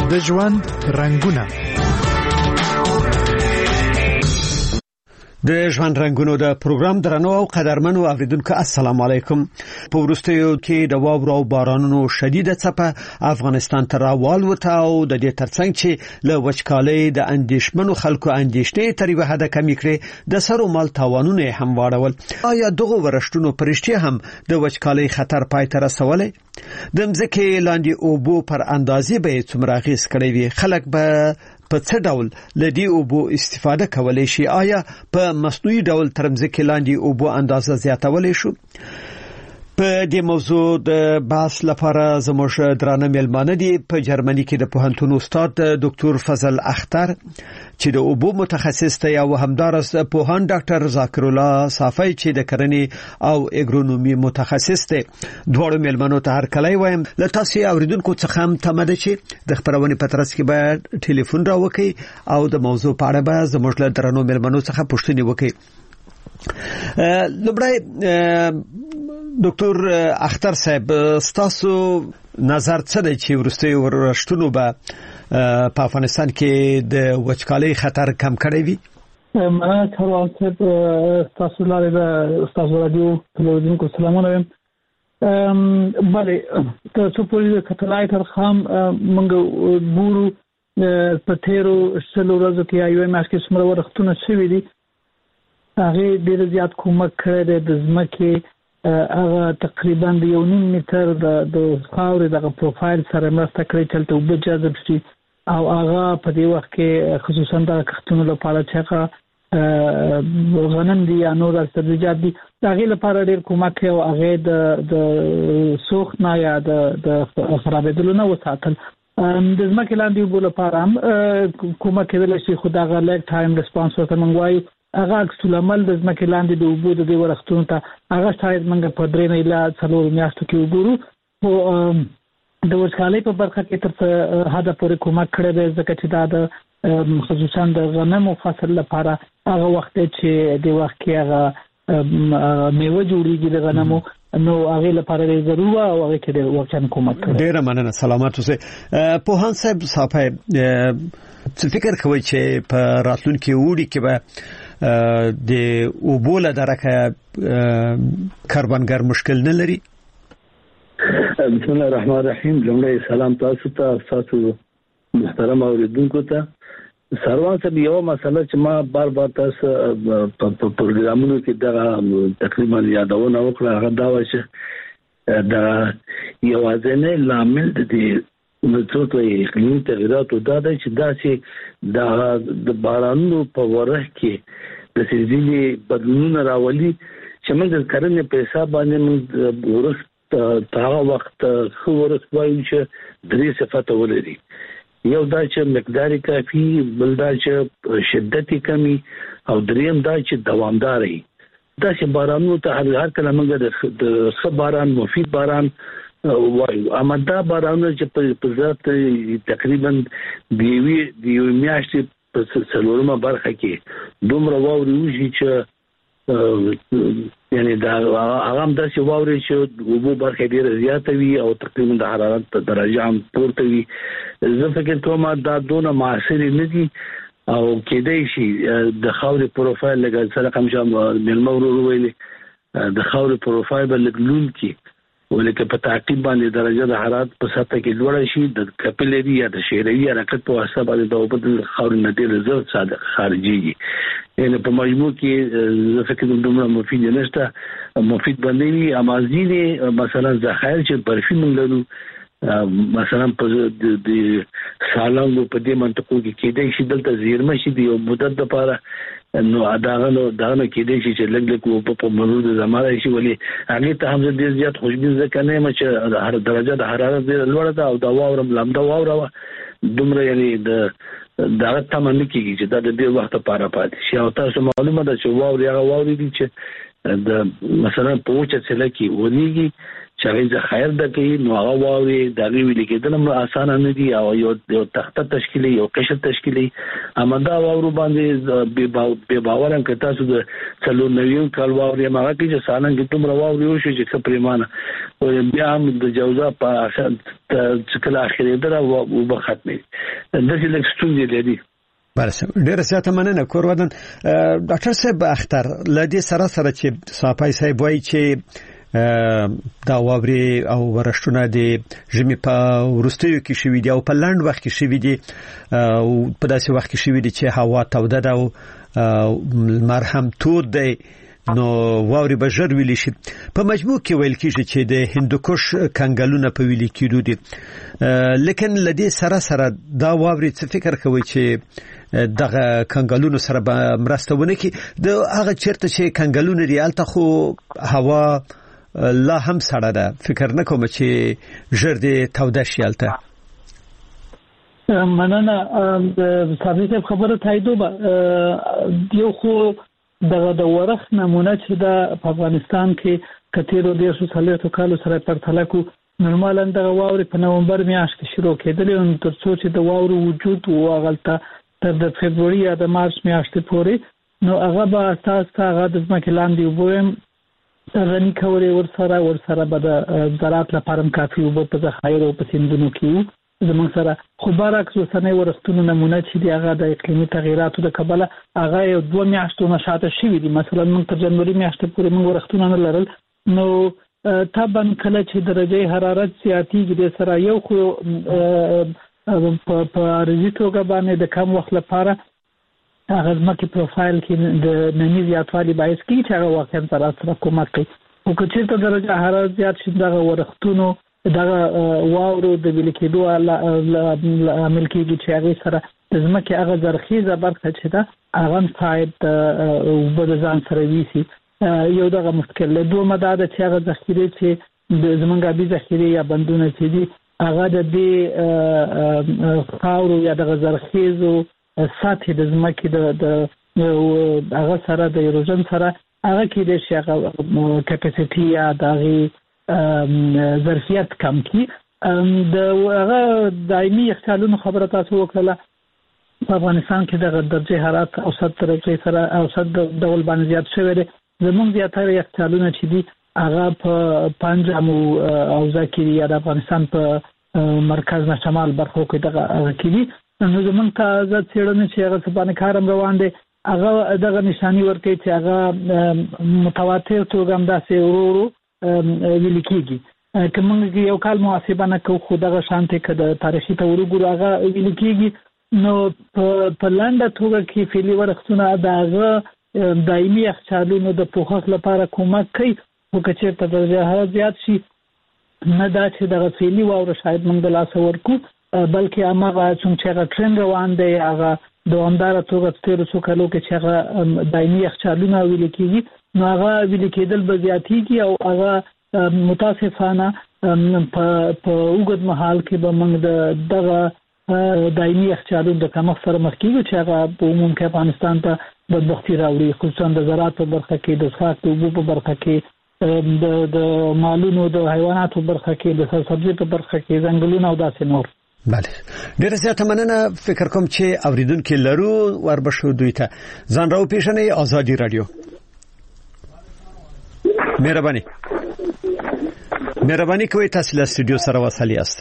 د ژوند رنگونه. د ژوند رنگونو د پروګرام درنو او قدرمنو اوریدونکو السلام علیکم. په وروستیو کې د واورو او بارانونو شدیده څپه افغانستان ته راوالوته او د دې ترڅنګ چې له وچکالۍ د اندېښمنو خلکو اندېښنې تر یوه حده کمې کړې، د سر او مال تاوانونه هم واړول. آیا دغه ورښتونو پرشتي هم د وچکالۍ خطر پای ته رسولې؟ د مځکې لاندې اوبو پر اندازې به څومره اغېز کړی وي؟ خلک به په څه ډول لدی اوبو استفاده کولای شي؟ آیا په مصنوعي ډول تر مځکې لاندې اوبو اندازه زیاتولای شو؟ په دې موضوع د بحث لپاره زموږ درانه مېلمانه دي. په جرمني کې د پوهنتون استاد ډاکټر فضل اختر چې د اوبو متخصص دی، او همدارس پوهان ډاکټر ذاکر الله صافی چې د کرنې او اګرونومي متخصص دی. دواړو مېلمنو ته هر کله وایم له تاسو اوریدونکو څخه هم تمه ده چې د خبرونې په ترڅ کې به ټلیفون راوکړي او د موضوع په اړه به زموږ له درنو مېلمنو څخه پوښتنې وکړي. لومړی ډاکټر اختر صاحب، ستاسو نظر څه دی چې ورستي ورښتونو به په افغانستان کې د وچکالۍ خطر کم کړی وي؟ مننه کاروان صاحب، تاسو لاره تاسو رادیو تلویزیون کو سلامونه وایم. بله تاسو په دې کتلای تر خام منګ ګورو په تیرو شلو ورځو کې یو ماشکې سمره ورښتونه شوي دي. هغه ډیر زیات کومک کړی دی د ځمکې. هغه تقریبا د 1.5 متر د خاورې د پروفایل سره مرسته کړې چې ته وب جذب شي، او هغه په دې وخت کې خصوصا د کښتونو لپاره چې غنم دي یا نور سبزیجات دي، هغه لپاره ډیر کومک کوي. او هغه د سوخت نه یا د خرابېدلو نه وساتل د ځمکې لاندې وب لپاره هم کومک کوي. شي خو دا غلط ټایم ریسپانس ورته منغوايي. هغه اکسل عمل د ځمکې لاندې د اوبو د ورښتونو ته هغه شاید موږ په 3 نه اله 4 میاشتو کې وګورو. او د وچکالۍ په برخه کې تر حده پورې کومک کړی دی، ځکه چې دا د خصوصا د غنمو فصل لپاره هغه وخت چې د وخت کې هغه میوه جوړیږي د غنمو، نو هغه لپاره ضروري او هغه کې د وخت کومک کوي. ډیر مننه، سلامات اوسئ. پوهان صاحب صافی، څه فکر کوئ چې په راتلونکي وړي کې به د اوبو له درکه کاربنګر مشکل نه لري؟ بسم الله الرحمن الرحیم. لومړی سلام تاسو ته، تاسو محترم اوریدونکو ته. سروان صاحب، یو مسله چې ما بار بار تاسو په پروګرامونو کې دا تقریبا یادونه وکړه، هغه دا و چې دا یوازینی لامل دی نو اقلیمي تغیرات دا دی چې داسې د بارانونو په وره کې د سیزلي بدلونونه راولي چې موږ د کرنې په حساب باندې موږ ورښت هغه وخت خو ورښت وایو چې 3 صفته ولري. یو دا چې مقداري کافي، بل دا چې شدت کمی، او دریم دا چې دوامدار وي. دا چې بارانونو ته هر کله موږ د خبران مفید باران وایو، اما دا بارانونه چې په ذات تقریبا د یو میاشتې په څلورمه برخه کې دومره واوري وشي چې یعنی دا هغه هم داسې واوري چې اوبو برخه ډیره زیاته وي او تقریبا د حرارت درجه هم پورته وي. زه فکر کوم دا دونه معاصر نه دي او کېدای شي د خاورې پروفایل لګل سره کوم شام ملمو وروي د خاورې پروفایل بلګلون کې ولکه په تعقیب باندې درجه د حرارت په سطح کې لوړ شي. د کپلری یا د شهروي حرکت په واسطه باندې د اوبو د خاورې نه ډیر زر صادق خارجيږي. یعنی په مجموع کې زه فکر کوم دومره مفید نشته. مفید باندې امازینه مثلا ذخایر چې برفي موږ لرو، مثلا په د سالانګو په دې منطقو کې کېدای شي دلته زیرمه شي د یو مدت لپاره، نو داغه کېدای شي چې لږ په مرور زمانه شي، ولی هغه ته هم ډیر زیات خوشبین ځکه نه چې هر درجه د حرارت لوړه ده او دا واورم لامده واوره دومره، یعنی دا تمام کېږي چې دا د دې وخت لپاره پاتې شي. او تاسو معلومه ده چې واوري هغه واوري دي چې د مثلا په وچه څله کې ونیږي چې هغه ذخایر د کوي نو هغه واوري د ویل کېدل هم اسانه نه دي او یو تخته تشکیلي یو قشر تشکیلي امدا واورو باندې به باور ان کتا سود څلو نویو کال واوري ماګه چې سالن کې تم واوري شو چې خپرمانه او بیا هم د جوزا په چې کله اخیری درا او ختمي د دې لکستون دی بله ډیره زیاته مننه کورودن ډاکټر صاحب اختر لدی سره چې صاحب صاحب وایي چې دا واوري او ورشتونه د ژمي په ورستیو کې شوي دي او په لاند وخت کې شوي دي او په داسې وخت کې شوي دي چې هوا توده ده او مرهم تود دی نو واوري به ژر ویل شي په مجموع کې ویل کېږي چې د هندوکش کنګلونه په ویل کېدو دي لیکن لدی سره دا واوري څه فکر کوي چې دغه کنګلونو سره به مرسته ونه کی د هغه چیرته چې کنګلونه ریالته خو هوا لا هم سړه ده فکر نه کوم چې ژر دې توده شیالته مننه صاحب خبره تاییدو یو خو د ورخ نمونه چې د افغانستان کې کتیرو د 100 کالو سره پرتله کو نورمالاً د واوري په نومبر میاشت کې شروع کېدل او تر څو چې د واورو وجود او غلطه تر د فبرवरी یا د مارچ میاشتې پورې نو هغه به اساس هغه د ځمکې لاندې وبویم غني کولې ورسره به د زراعت لپاره کافي او په ذخایر او په سیندونو کې زموږ سره خو برعکس وسنۍ ورښتونو نمونه چې دی هغه د اقلیمي تغیراتو د کبله هغه یو 2 میاشتو نشاته شوی دی مثلا موږ تر جنوري میاشتې پورې موږ ورښتونه نه لرل نو طبعا کله چې درجه حرارت زیاتیږي د سره یو خو په ریزیټوګه باندې د کم وخت لپاره هغه ځمکې پروفایل کې د نمی زیاتوالی باعث کیږي چې هغه واقعا سره کومک کوي او که چېرته درجه حرارت زیات شي دغه ورښتونو دغه واورو د ویل کېدو عامل کېږي چې هغه سره د ځمکې هغه زرخیزه برخه چې ده هغه فاید او د ځان سره ویسي یو دغه مشکل له دوه مداده چې هغه ذخیره چې د زمونږ ابي ذخیره یا بندونه چې دي هغه د دې خاورو یا د زرخیزو سطح د ځمکې د هغه سره د ایروژن سره هغه کې د شغل کپاسټي یا د ظرفیت کم کی د هغه دایمي اختلالونو خبره تاسو وکړه په افغانستان کې د درجه حرارت اوسط درجه سره اوسط ډول باندې زیات شوی دی زموږ زیاتره اختلالونه چې دي هغه په پنجاب او ځکه یا د افغانستان په مرکز نه شمال برخو کې دغه کې دي نو زمونږ تازه څېړنې چې هغه څه باندې کارم روان دي هغه دغه نشاني ورکوي چې هغه متواتر توګه همداسې ورو ویل کېږي که موږ یو کال محاسبه نه کوو خو دغه شانتې که د تاریخي ته وګورو هغه ویل کېږي نو په لنډه توګه کې فعلي ورښتونه د هغه دایمي یخچالونو د پوښښ لپاره کومک کوي خو که چېرته درجه حرارت زیات شي نه دا چې دغه فعلي واوره شاید موږ د لاسه ورکو بلکې هغه چې هغه ټرند روان دی هغه دوامداره توګه تیر څو کالو کې چې هغه دایمي یخچالونه ویل کېږي نو هغه ویل کېدل به زیاتېږي او هغه متاسفانه په اوږد مهال کې به موږ دغه دایمي یخچالونو د کمښت سره مخ کېږو چې هغه په عموم کې افغانستان ته بدبختي راوړي خصوصا د زراعت په برخه کې د څښاک د اوبو په برخه کې د مالونو د حیواناتو په برخه کې د سبزي په برخه کې ځنګلونه او داسې نور بله ډیره زیاته مننه فکر کوم چې اوریدونکو لرو وربشو دوی ته ځان راو پیښنې ازادي رادیو مهرباني کوئ تاسو له استودیو سره وصل یاست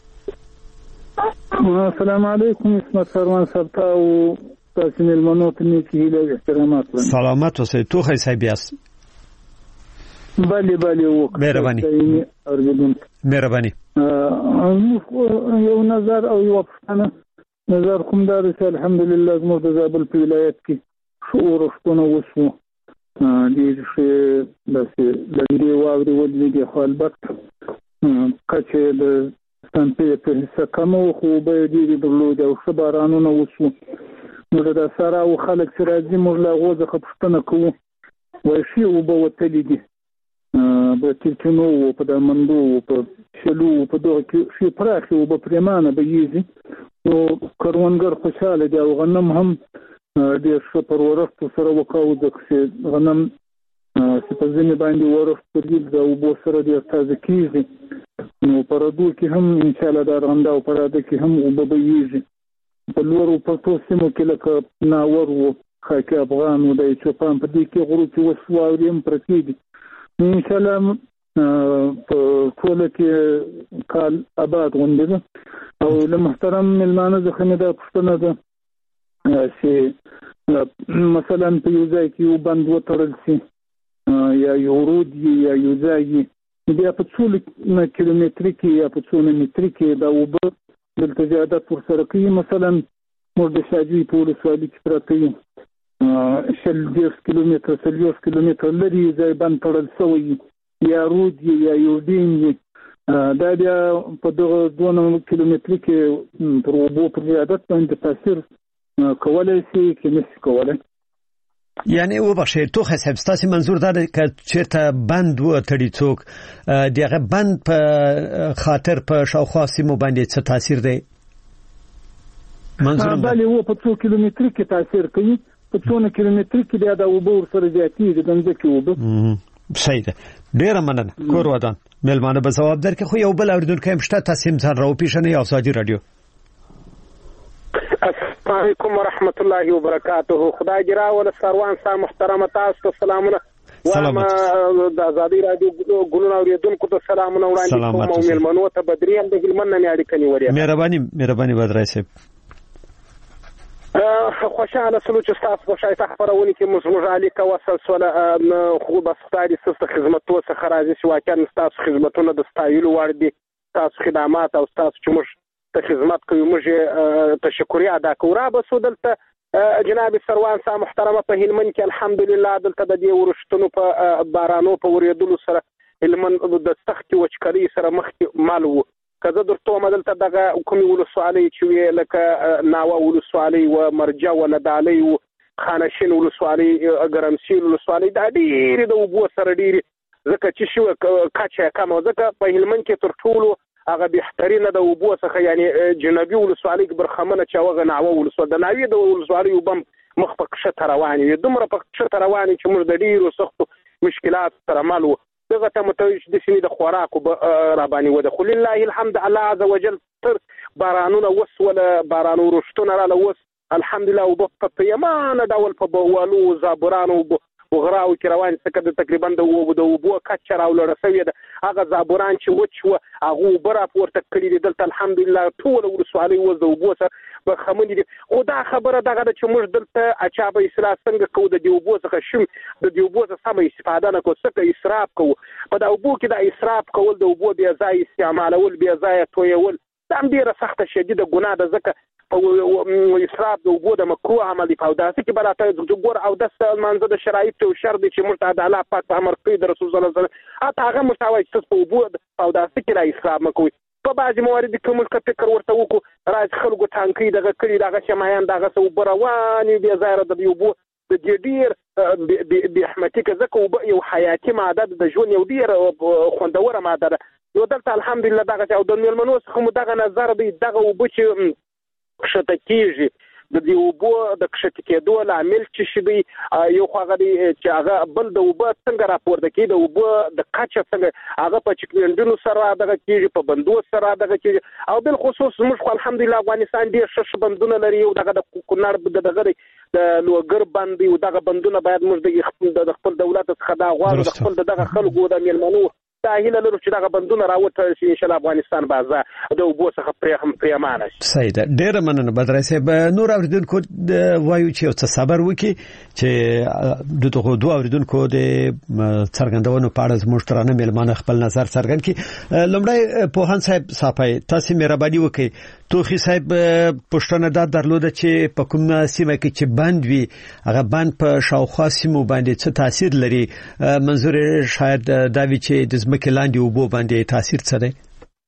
السلام علیکم اسمت فرمان صاحب او تاسو ملمنو ته نیکی له احترامات سلامات اوسئ توخی صاحب یاست بله مهرباني یو نظر او یو پښتنه نظر کوم دا چې الحمدلله زموږ د زابل په ولایت کې شعور ورښتونه وشو ډېر ښه داسې لنډې واورې ولوېدې خو البته کچې د سنپې په حصه کمه وه خو اوبه یې ډېرې درلودې او ښه بارانونه وشو نو د سراو خلک چې راځي موږ له هغو څخه پوښتنه کوو وایي ښې اوبه وتلې دي په تیرچنو و په دامندو و په شلو و په دغه کې ښې پراخې اوبه پرېمانه بهیږي نو کروندګر خوشحاله دي او غنم هم ډېر ښه پر ورښتو سره وکاو ځکه چې غنم چې په ځینې باندې ورښت پرېږدي د اوبو سره ډېر تازه کېږي. نو په ردو کې هم انشاءالله د ارغنده او په راده کې هم اوبه بهیږي. په لوړو پرتو سیمو کې لکه ناور و، خاکي افغان و، د چوپان په دې کې غرو کې اوس واورې هم پرتې دي. نو انشاءالله په ټوله کې کال آباد غوندې ده. او له محترم مېلمانه څخه مې دا پوښتنه ده چې مثلا په یو ځای کې یو بند وتړل شي یا یو رود یا یو ځای بیا په څو کیلومتر کې یا په څو متر کې دا اوبه دلته زیادت ورسره کوي. مثلا موږ د شاجوی په ولسوالۍ کې پراته یو 40 کیلومتر لري ځای بند تړل شوی یا رود یا یو ډیم دا بیا په دغه 2 کیلومتر کې پر اوبو پر زیادت باندې تاثیر کولای شي چې نشي کولای. یعنی وبخښئ توخه صاحب ستاسو منظور دا دی چې چیرته بند و تړي څوک دغه بند په خاطر په شاوخوا سیمو باندې څه تاثیر دی؟ منظور بله و په 2 کیلومتر کې تاثیر کوي، په 2 کیلومتر کې بیا د اوبو ورسره زیاتېږي د ځمکې اوبه. صحیح ده، ډیره مننه. کور ودان مېلمانه به ځواب درکړي. خو یو بل اوریدونکی هم شته، تاسو هم ځان راوپېژنئ او ازادي رادیو. السلام علیکم ورحمت الله وبرکاته. خدای دې راوله سروان صاحب محترمه تاسو ته سلامونه. سلامات. د ازادي رادیو ګلونه اوریدونکو ته سلامونه وړاندې کوم او مېلمنو ته بدري هم د هلمند نه اړیکه نیولې. مهرباني بدرای صاحب. خوشاله سلو چې تاسو په شایسته خبرونه کې موږ اړیکه وسلسله خو بس خدای ست خدماتو څخه راځي چې واقعا تاسو خدماتونه د ستایلو وړ دي. تاسو خدمات او تاسو چې موږ ته خدمت کوي موږ تشکر ادا کوو. را بسو دلته جناب سروان صاحب محترمه په هلمند کې الحمدلله دلته د دې ورشتونو په بارانو په ورېدلو سره هلمند د سخت وچکالۍ سره مخ مال وو. کزه درته مدلته دغه کومې ولسوالۍ چې لکه ناوه ولسوالۍ و مرجع و ندالۍ و خانشین ولسوالۍ ګرمسیر ولسوالۍ دا ډېرې د اوبو سره ډېرې ځکه چې شو کچه کمه ځکه په هلمند کې تر ټولو هغه بهترینه د اوبو څخه یعنی جنوبي ولسوالۍ برخمنه چې هغه ناوه ولسوالۍ د ناوې د ولسوالۍ وبم مخ په کښته روانې وي دومره په کښته روانې چې موږ د ډېرو سختو مشکلات سره مل وو. دغه ته متوجه د سیمې د خوراکو را باندې وده. خو لله الحمد الله عز وجل تر بارانونه وسوله بارانو رشتونه راله وس الحمدلله وبه په پیمانه ډول په بوالو زابورانو وغراو کې روان څخه د تقریبا د اوبو کچه راولره سوی ده. هغه زابوران چې وچ و هغه برا پورته کړی دي دلته الحمدلله ټول ورسوالۍ وز د اوبو سره بخمن دي. او دا خبره دغه چې موږ دلته اچابه اصلاح څنګه کوو د اوبو څخه شم د اوبو څخه سم استفاده نه کوو څخه اسراف کوو. په د اوبو کې د اسراف کول د اوبو بیا ځای استعمالول بیا ځای تویول دا ډیره سخته شدیده ګناه ده. ځکه په اسراف د اوبو د مکروه عمل دی. په داسې کې براته ګور او د منځ د شرایط او شر دي چې موږ ته د الله پاک په امر کوي د رسول صلی الله علیه وسلم اته هغه مستوي چې په اوبو او داسې کې را اسراف مکوي. په بعضی موارد کې موږ فکر ورته وکړو راځ خلکو ټانکې دغه کړي دغه شمایان دغه سو برواني بیا ظاهر د اوبو د ډیر د احمدیکه ځکه یو حیاتي ماده د ژوند یو ډیر خوندوره ماده ده. یو دلته الحمدلله دغه او د میلمنو څخه مو دغه نظر دی دغه اوبه چې کښته کېږي د دې اوبو د کښته کېدو لامل چې شي دی یو خو هغه دی چې هغه بل د اوبه څنګه راپورته کېږي د اوبه د کچه څنګه هغه په چکلندونو سره دغه کېږي په بندو سره دغه کېږي. او بل خصوص موږ خو الحمدلله افغانستان ډېر ښه بندونه لري. یو دغه د کونړ دغه د لوګر بند یو دغه بندونه باید موږ د خپل دولت څخه دا غواړو د خپل دغه خلکو د میلمنو دا هیله لرو چې دغه بندونه راوته شي ان شاء الله افغانستان بازار د اوبو څخه پریمانه شي. صحیح ده، ډیره مننه بدرای صاحب. نور اوریدونکو وایو چې څه صبر وکي چې دغه دوه اوریدونکو د څرګندونو په اړه زموږ ترانه میلمانه خپل نظر څرګند کړي. لومړی پوهان صاحب صافای تاسو مهرباني وکړئ توخي صاحب پښتنه دا درلوده چې په کوم سیمه کې چې بند وي هغه بند په شاوخوا سیمو باندې څه تاثیر لري؟ منظور شاید دا وی چې د ځمکې لاندې اوبو باندې تاثیر څه دی؟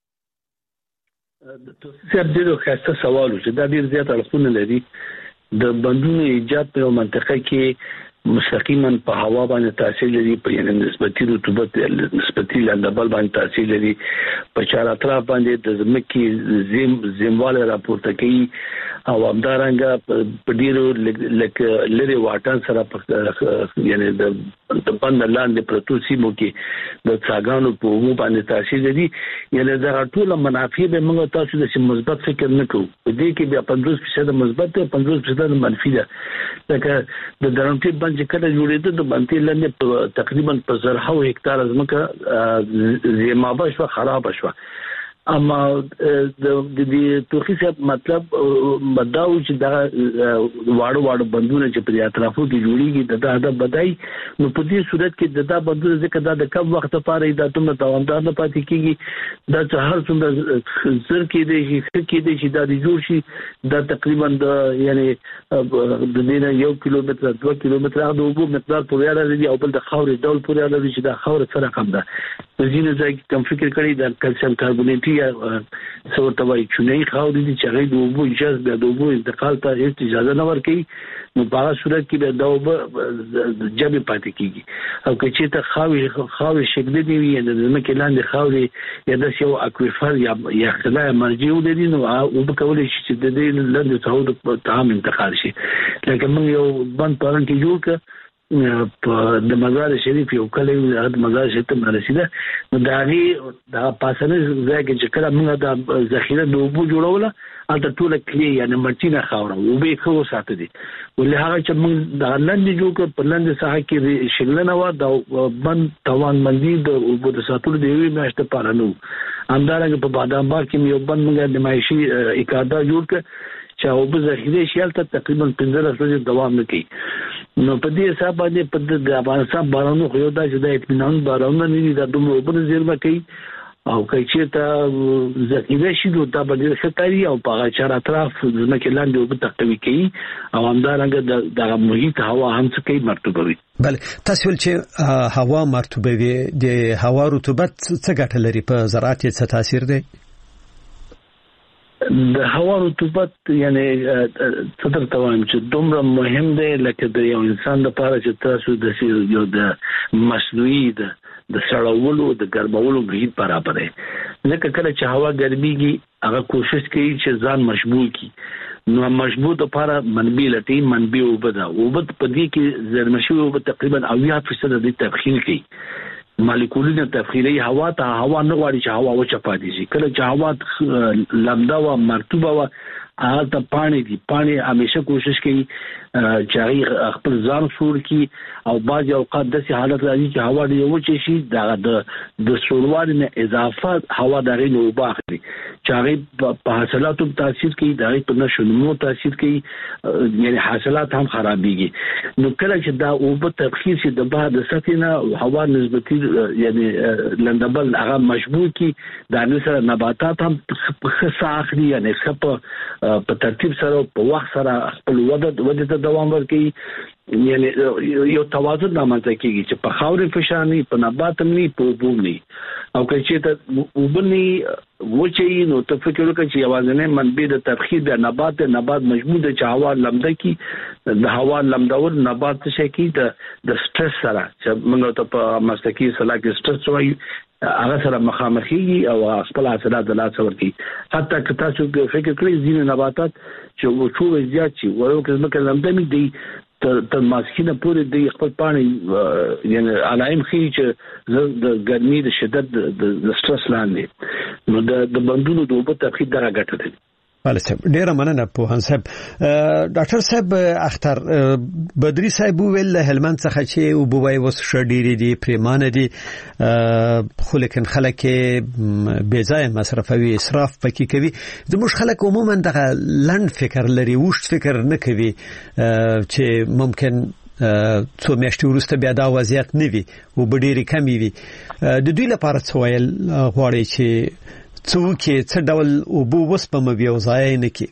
سر ډیرو خاصه سوال چې دا ډیر زیات اړخونه لري. د بندونو ایجاد په منطقه کې مستقیما په هوا باندې تاثیر لري، په یعنی نسبتي رطوبت نسبتي لندبل باندې تاثیر لري، په چار اطراف باندې د ځمکې زمواله راپورته کوي او همدارنګه په ډیرو لکه لري واټن سره یعنی د د بند لاندې پروتو سیمو کې د څاګانو په عموم باندې تاثیر دي یعنی دا ټول منافع به موږ تاسو د مثبت فکر نه کوو په دې کې بیا 50% مثبت او 50% منفي ده لکه د درنټي بند چې کله جوړېده د بند لاندې تقریبا په 1000 هکتار ځمکه زیمابه شو خراب شو اما د توخي صاحب مطلب مداو چې دا واړو بندونه چې په اطرافو کې جوړیږي د هدف بدای نو په دې صورت کې دا بندونه ځکه دا د کم وخت لپاره دا تم دوامدار نه پاتې کیږي دا چې هر څومره زر کې دي چې دا د جوړ شي دا تقریبا د یعنی د دې 1 کیلومتر 2 کیلومتر د اوبو مقدار پورې اړه او بل د خاورې ډول پورې اړه چې دا خاور سره کم ده د ځینې ځای کې کم فکر کړی د کلسیم کاربونیټي څو توای چونې خاورې دي چې غي د اوبو اجازه د اوبو انتقال ته هیڅ اجازه نه ورکړي نو په هغه صورت کې به دا اوبه جبې پاتې کیږي او که چې ته خاورې شکل دی وي د ځمکې لاندې خاورې یا د یو اکویفر یا خلای مرجع ولري نو او به کولای شي چې د دې لاندې څو د عام انتقال شي لکه موږ یو بند پران کې جوړ ک په د مزار شریف یو کله د مزار شریف ته رسیده نو دا پاسنه ځای کې چې کله موږ د ذخیره د اوبو جوړوله البته ټول کلی یعنی مرچینه خاوره او به خو ساتي دي ولې هغه چې موږ د لاندې جوړ ک په لاندې ساحه کې شګلنه و د بند توان مندي د اوبو د ساتلو دی وی ماشته پالنو همدارنګه په بادام باغ کې یو بند موږ د مایشي اکادا جوړ ک چې او به ذخیره شیلته تقریبا 15 ورځې دوام وکړي نو په دې حساب باندې په د افغانستان بارانو خو یو دا چې د اطمینان بارانونه نه دي د دومره اوبه زیرمه کوي او چې ته ذخیره شي نو دا به ښکاري او په چار اطراف ځمکې لاندې اوبه تقوی کوي او همدارنګه د محیط هوا هم څه کوي مرطوبه وي بله تاسو چې هوا مرطوبه وي د هوا رطوبت څه ګټه لري په زراعت څه تاثیر دی د هوا رطوبت یعنی څه درته وایم چې دومره مهم دی لکه د یو انسان لپاره چې تاسو د یو د مصنوعي د سړولو د ګرمولو محیط برابر دی لکه کله چې هوا ګرميږي هغه کوشش کوي چې ځان مشبوع کړي نو مشبوع لپاره منبع لټي منبع وبدا وبد په دې کې زرمشي وب تقریبا 80% د تبخیر کوي مالیکولونه تفخیری هوا ته هوا نه غواړي چې هوا وچه پاتې شي کله چې هوا لمده او مرطوبه و هغه ته پانی همیشه کوشش کوي چې خپل ځان سور کی او بعض اوقات د حالت راځي چې هوا ډېر وچه شي د سوروالي نه اضافه هوا دغه نو باخلي چې هغه په حاصلاتو تاثیر کوي دغه په نشو تاثیر کوي یعنی حاصلات هم خرابيږي نو کله چې دا او په تبخیر شي د بعد ساتنه هوا نسبتي یعنی لندبل هغه مشبوع کی د نسره نباتات هم خصه اخلي یعنی په ترتیب سره په وخت سره خپل وده ته دوام ورکړي یعنی یو توازن رامنځته کیږي چې په خاورې فشارني په نبات نه په وبونی او چې ته وبني وچی نو ته فکر وکړي چې یوازې منبع د تبخیر د نبات مجموع د هوا لمده کی د هوا لمدور نبات څه کی د سټرس سره چې موږ ته په مسلکی سلا کې سټرس وایي هغه سره مخامخي او خپل حاصلات د لاس ورکی حتی که تاسو فکر کړئ ځینې نباتات چې وچو زیات شي ورکه ځکه لمده دي تر ماسکینه پورې د خپل پانی یعنی علائم خي چې د ګرمي د شدت د سټرس لاندې نو د بندونو د اوبو تبخیر دغه ګټه ده بله صاحب ډیره مننه پوهان صاحب ډاکټر صاحب اختر بدری صاحب ویل هلمند څخه چې وبوي وس شډيري دي پریمانه دي خو لیکن خلک بے ځای مصرفوي اسراف پکې کوي زموږ خلک عموما دغه لند فکر لري وښت فکر نه کوي چې ممکن څو میاشتې وروسته بیا دا وضعیت نه وي او ډېری کمی وي د دوی لپاره څه ویل غواړي چې څوکې څه ډول او بو وسپم بیا ځای نه کی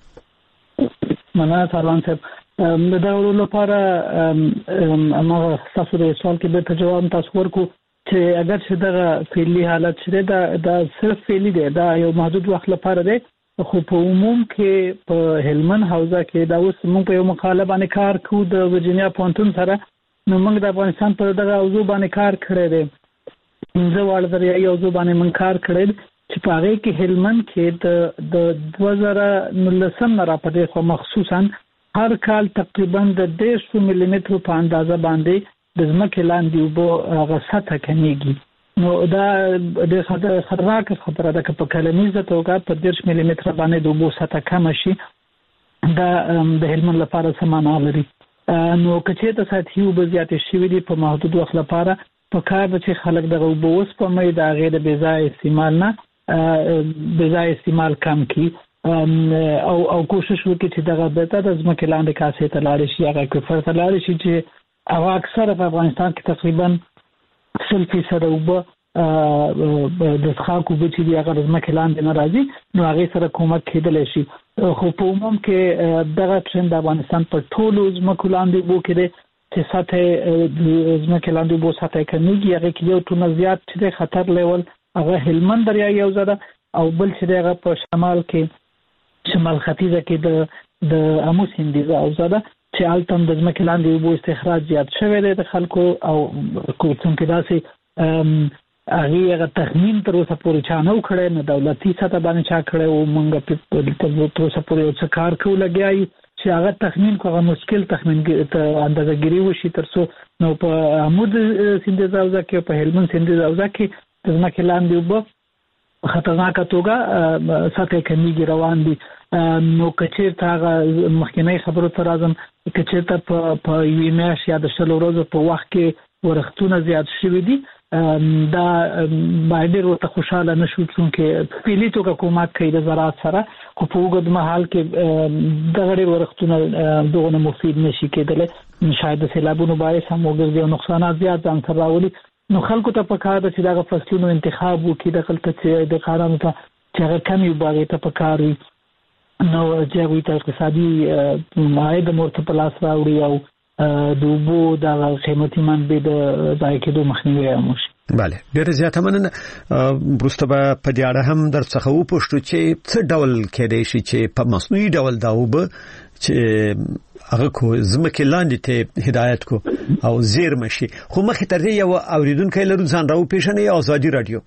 مننه سلام صاحب د ډول لپاره ما تاسو د سوال کې به جواب تاسو ورکو چې اگر چې دا فعلی حالت شته دا صرف فعلی دی دا یو محدود وخت لپاره دی خو په عموم کې په هلمند حوزه کې دا اوس موږ په یو مقاله باندې کار کوو د ورجینیا پونتون سره نو موږ د افغانستان په دغه موضوع باندې کار کړی دی زه واړه درې یو ځو باندې موږ کار کړی چې په هغه کې هلمند کې د 2019 نه راپدې خو مخصوصا هر کال تقریبا د 150 ملي متر په اندازه باندې د ځمکې لاندې اوبه هغه سطح کمیږي. نو دا د خطرناک خطر ده چې په کلنیزه توګه په 10 ملي متر باندې د اوبو سطح کم شي. دا د هلمند لپاره سمانه لري. نو کچې ته ساتي اوبه زیاتې شوي دي په محدود وخت لپاره په کار چې خلک د اوبو وسپمې د غیر بې ځای استعمال نه بې ځای استعمال کم کړي او کوشش وکړي چې دغه بیرته د ځمکې لاندې کاسې ته لاړ شي هغه کوفر ته لاړ شي چې هغه اکثره په افغانستان کې تقریبا 100% اوبه د څښاک اوبه چې هغه د ځمکې لاندې نه راځي نو هغه سره کومک کېدلی شي. خو په عموم کې دغه ټرند د افغانستان په ټولو ځمکو لاندې اوبو کې دی چې سطح ځمکې لاندې اوبو سطح کمیږي. هغه کې یو ټونه زیات چې خطر لیول هغه هلمند دریایي حوزه ده او بل چې هغه په شمال کې شمال ختیځه کې د امو سیندیزه حوزه ده چې هلته د ځمکې لاندې اوبو استخراج زیات شوی دی د خلکو او کوڅونکو داسې هغه تخمین تر اوسه پورې چا نه وکړي نه دولتي سطح باندې چا کړي او موږ په تر اوسه پورې څه کار کوو لګیایو چې هغه تخمین کوه مشکل تخمین ته اندازه ګیری وشي ترڅو نو په عمود سیندیزه حوزه کې په هلمند سیندیزه حوزه کې د ځمکې لاندې اوبه خطرناک توګه سطح کمیږي روان دي. نو کچیر ته هغه مخکنی خبرو ته راځم کچیر ته په یوې میاشتې یا د 10 ورځو په وخت کې ورښتونه زیات شوي دي دا باید ورته خوشاله نشو چې پیلي توګه کومک کوي د زراعت سره خو په وګړو مهال کې د غړي ورښتونه دغه مفید نشي کېدل شاید د سیلابونو باعث هم وګرځي او نقصانات زیات ځان سره راولي. نو خلکو ته پکار ده چې دغه فصلونو انتخاب وکړي د خلکو چې د قانون ته چې هغه کمی باغې ته پکار وي نو چې هغوی ته اقتصادي عاید مرته په لاس راوړي او د اوبو د قیمتي منبع د ضایع کېدو مخنیوی هم وشي. بله ډېر زیاته مننه. وروسته به په دې اړه هم درڅخه وپوښتو چې څه ډول کېدای شي چې په مصنوعي ډول دا اوبه چې هغه کو ځمکې لاندې ته هدایت کو او زیرمه شي. خو مخې تر دې یو اوریدونکی لرو ځان راو پیژنې آزادي رادیو.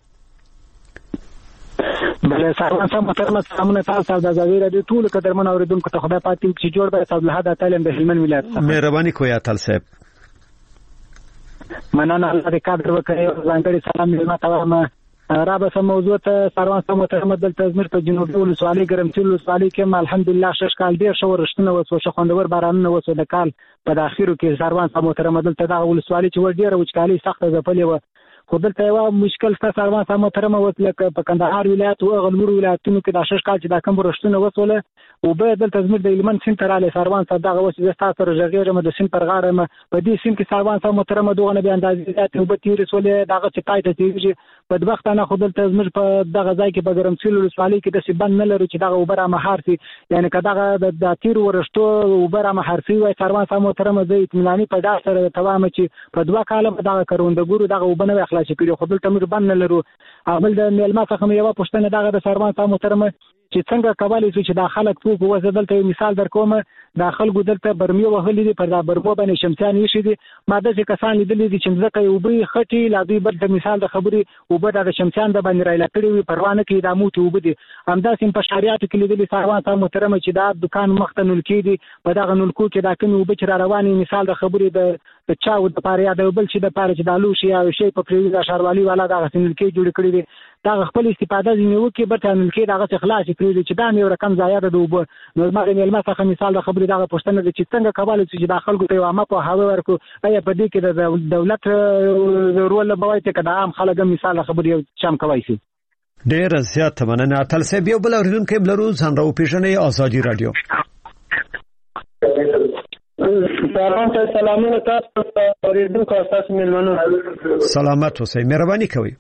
بله سلام محترم سلامونه تاسو د ازادي رادیو ټول قدرمن اوریدونکو ته خدای پاتې چې جوړ به صاحب له تعلیم د هلمند ولایت څخه مهرباني کوي اتل صاحب. مننه الله دې قدر وکړي. ځانګړي سلام مې ماته را به موضوع ته سروان سم محترم د تزمیر په جنوبي ولسوالۍ ګرمچل ولسوالۍ کې الحمدلله شش کال ډیر شو ورښتنه وسو خوندور بارانونه وسو د کال په داخلو کې سروان سم محترم د دغه ولسوالۍ چې ور ډیره وچکالي سخته ځپلې و خو دلته یو مشکل ست سروان سم محترم وسله په کندهار ولایت او غلمور ولایتونو کې د شش کال چې د کم ورښتنه وسوله او به د تزمیر د هلمند سین تر علی سروان سم دغه وسه د ستاسو رجغیرم د سین پر غاړه په دې سین کې سروان سم محترم دغه نه به اندازې ذات او به تیر سولې دغه چې پای ته تیږي بدبختانه خو دلته تزمیر په دغه ځای کې په ګرمچل ولسوالۍ کې د سیبان نه لري چې دغه وبره مهارتي یعنی کداغه د تیر ورښتو وبره مهارتي وای سروان سم محترم د اطمینانی په داسه سره تمام چې په دوه کاله په دغه کروندګورو دغه وبنه اخلاص کړي خو دلته موږ باندې نه لرو. اول د میلمه څخه یو پښتنه دغه د سروان سم محترم چې څنګه کولای شي چې د خلک ټوک وځي دلته مثال درکوم د خلکو دلته برمي وهلې دي پر دا برمو باندې شمسيان یشي دي ماده چې کسان لیدلې دي چې ځکه یو به خټي لا دوی بل د مثال د خبري او به د شمسيان د باندې راځي کړي وي پروانه کې د موټي وبدي همداسې په شریعت کې لیدلې سروان سم محترم چې دا دکان مختنل کې دي په دغه نلکو کې دا کوم وب چې رواني مثال د خبري د چاو د پاره یا د بل چې د پاره چې د لوشي او شی په پریوزه شاروالي والا دغه نل کې جوړ کړي دي دا خپل استفاده ځینې وکي به تنل کې دغه خلاص کړي چې دا یو رقم ضایع ده وب نو مګر میلمه څخه مثال د خبري دغه پښتنه چې څنګه کولای شي چې داخل کو ته عامه په هوا ورکو ایا په دې کې د دولت رول به وایي چې د عام خلک مثال خبري شام کوي شي. ډیر زیات مننه اتل صاحب. یو بل اوریدونکو بلرو ځان راو پیژنې آزادي رادیو. سلامونه تاسو ته اوریدونکو تاسو ملمنو سلامات اوسئ مهرباني کوي.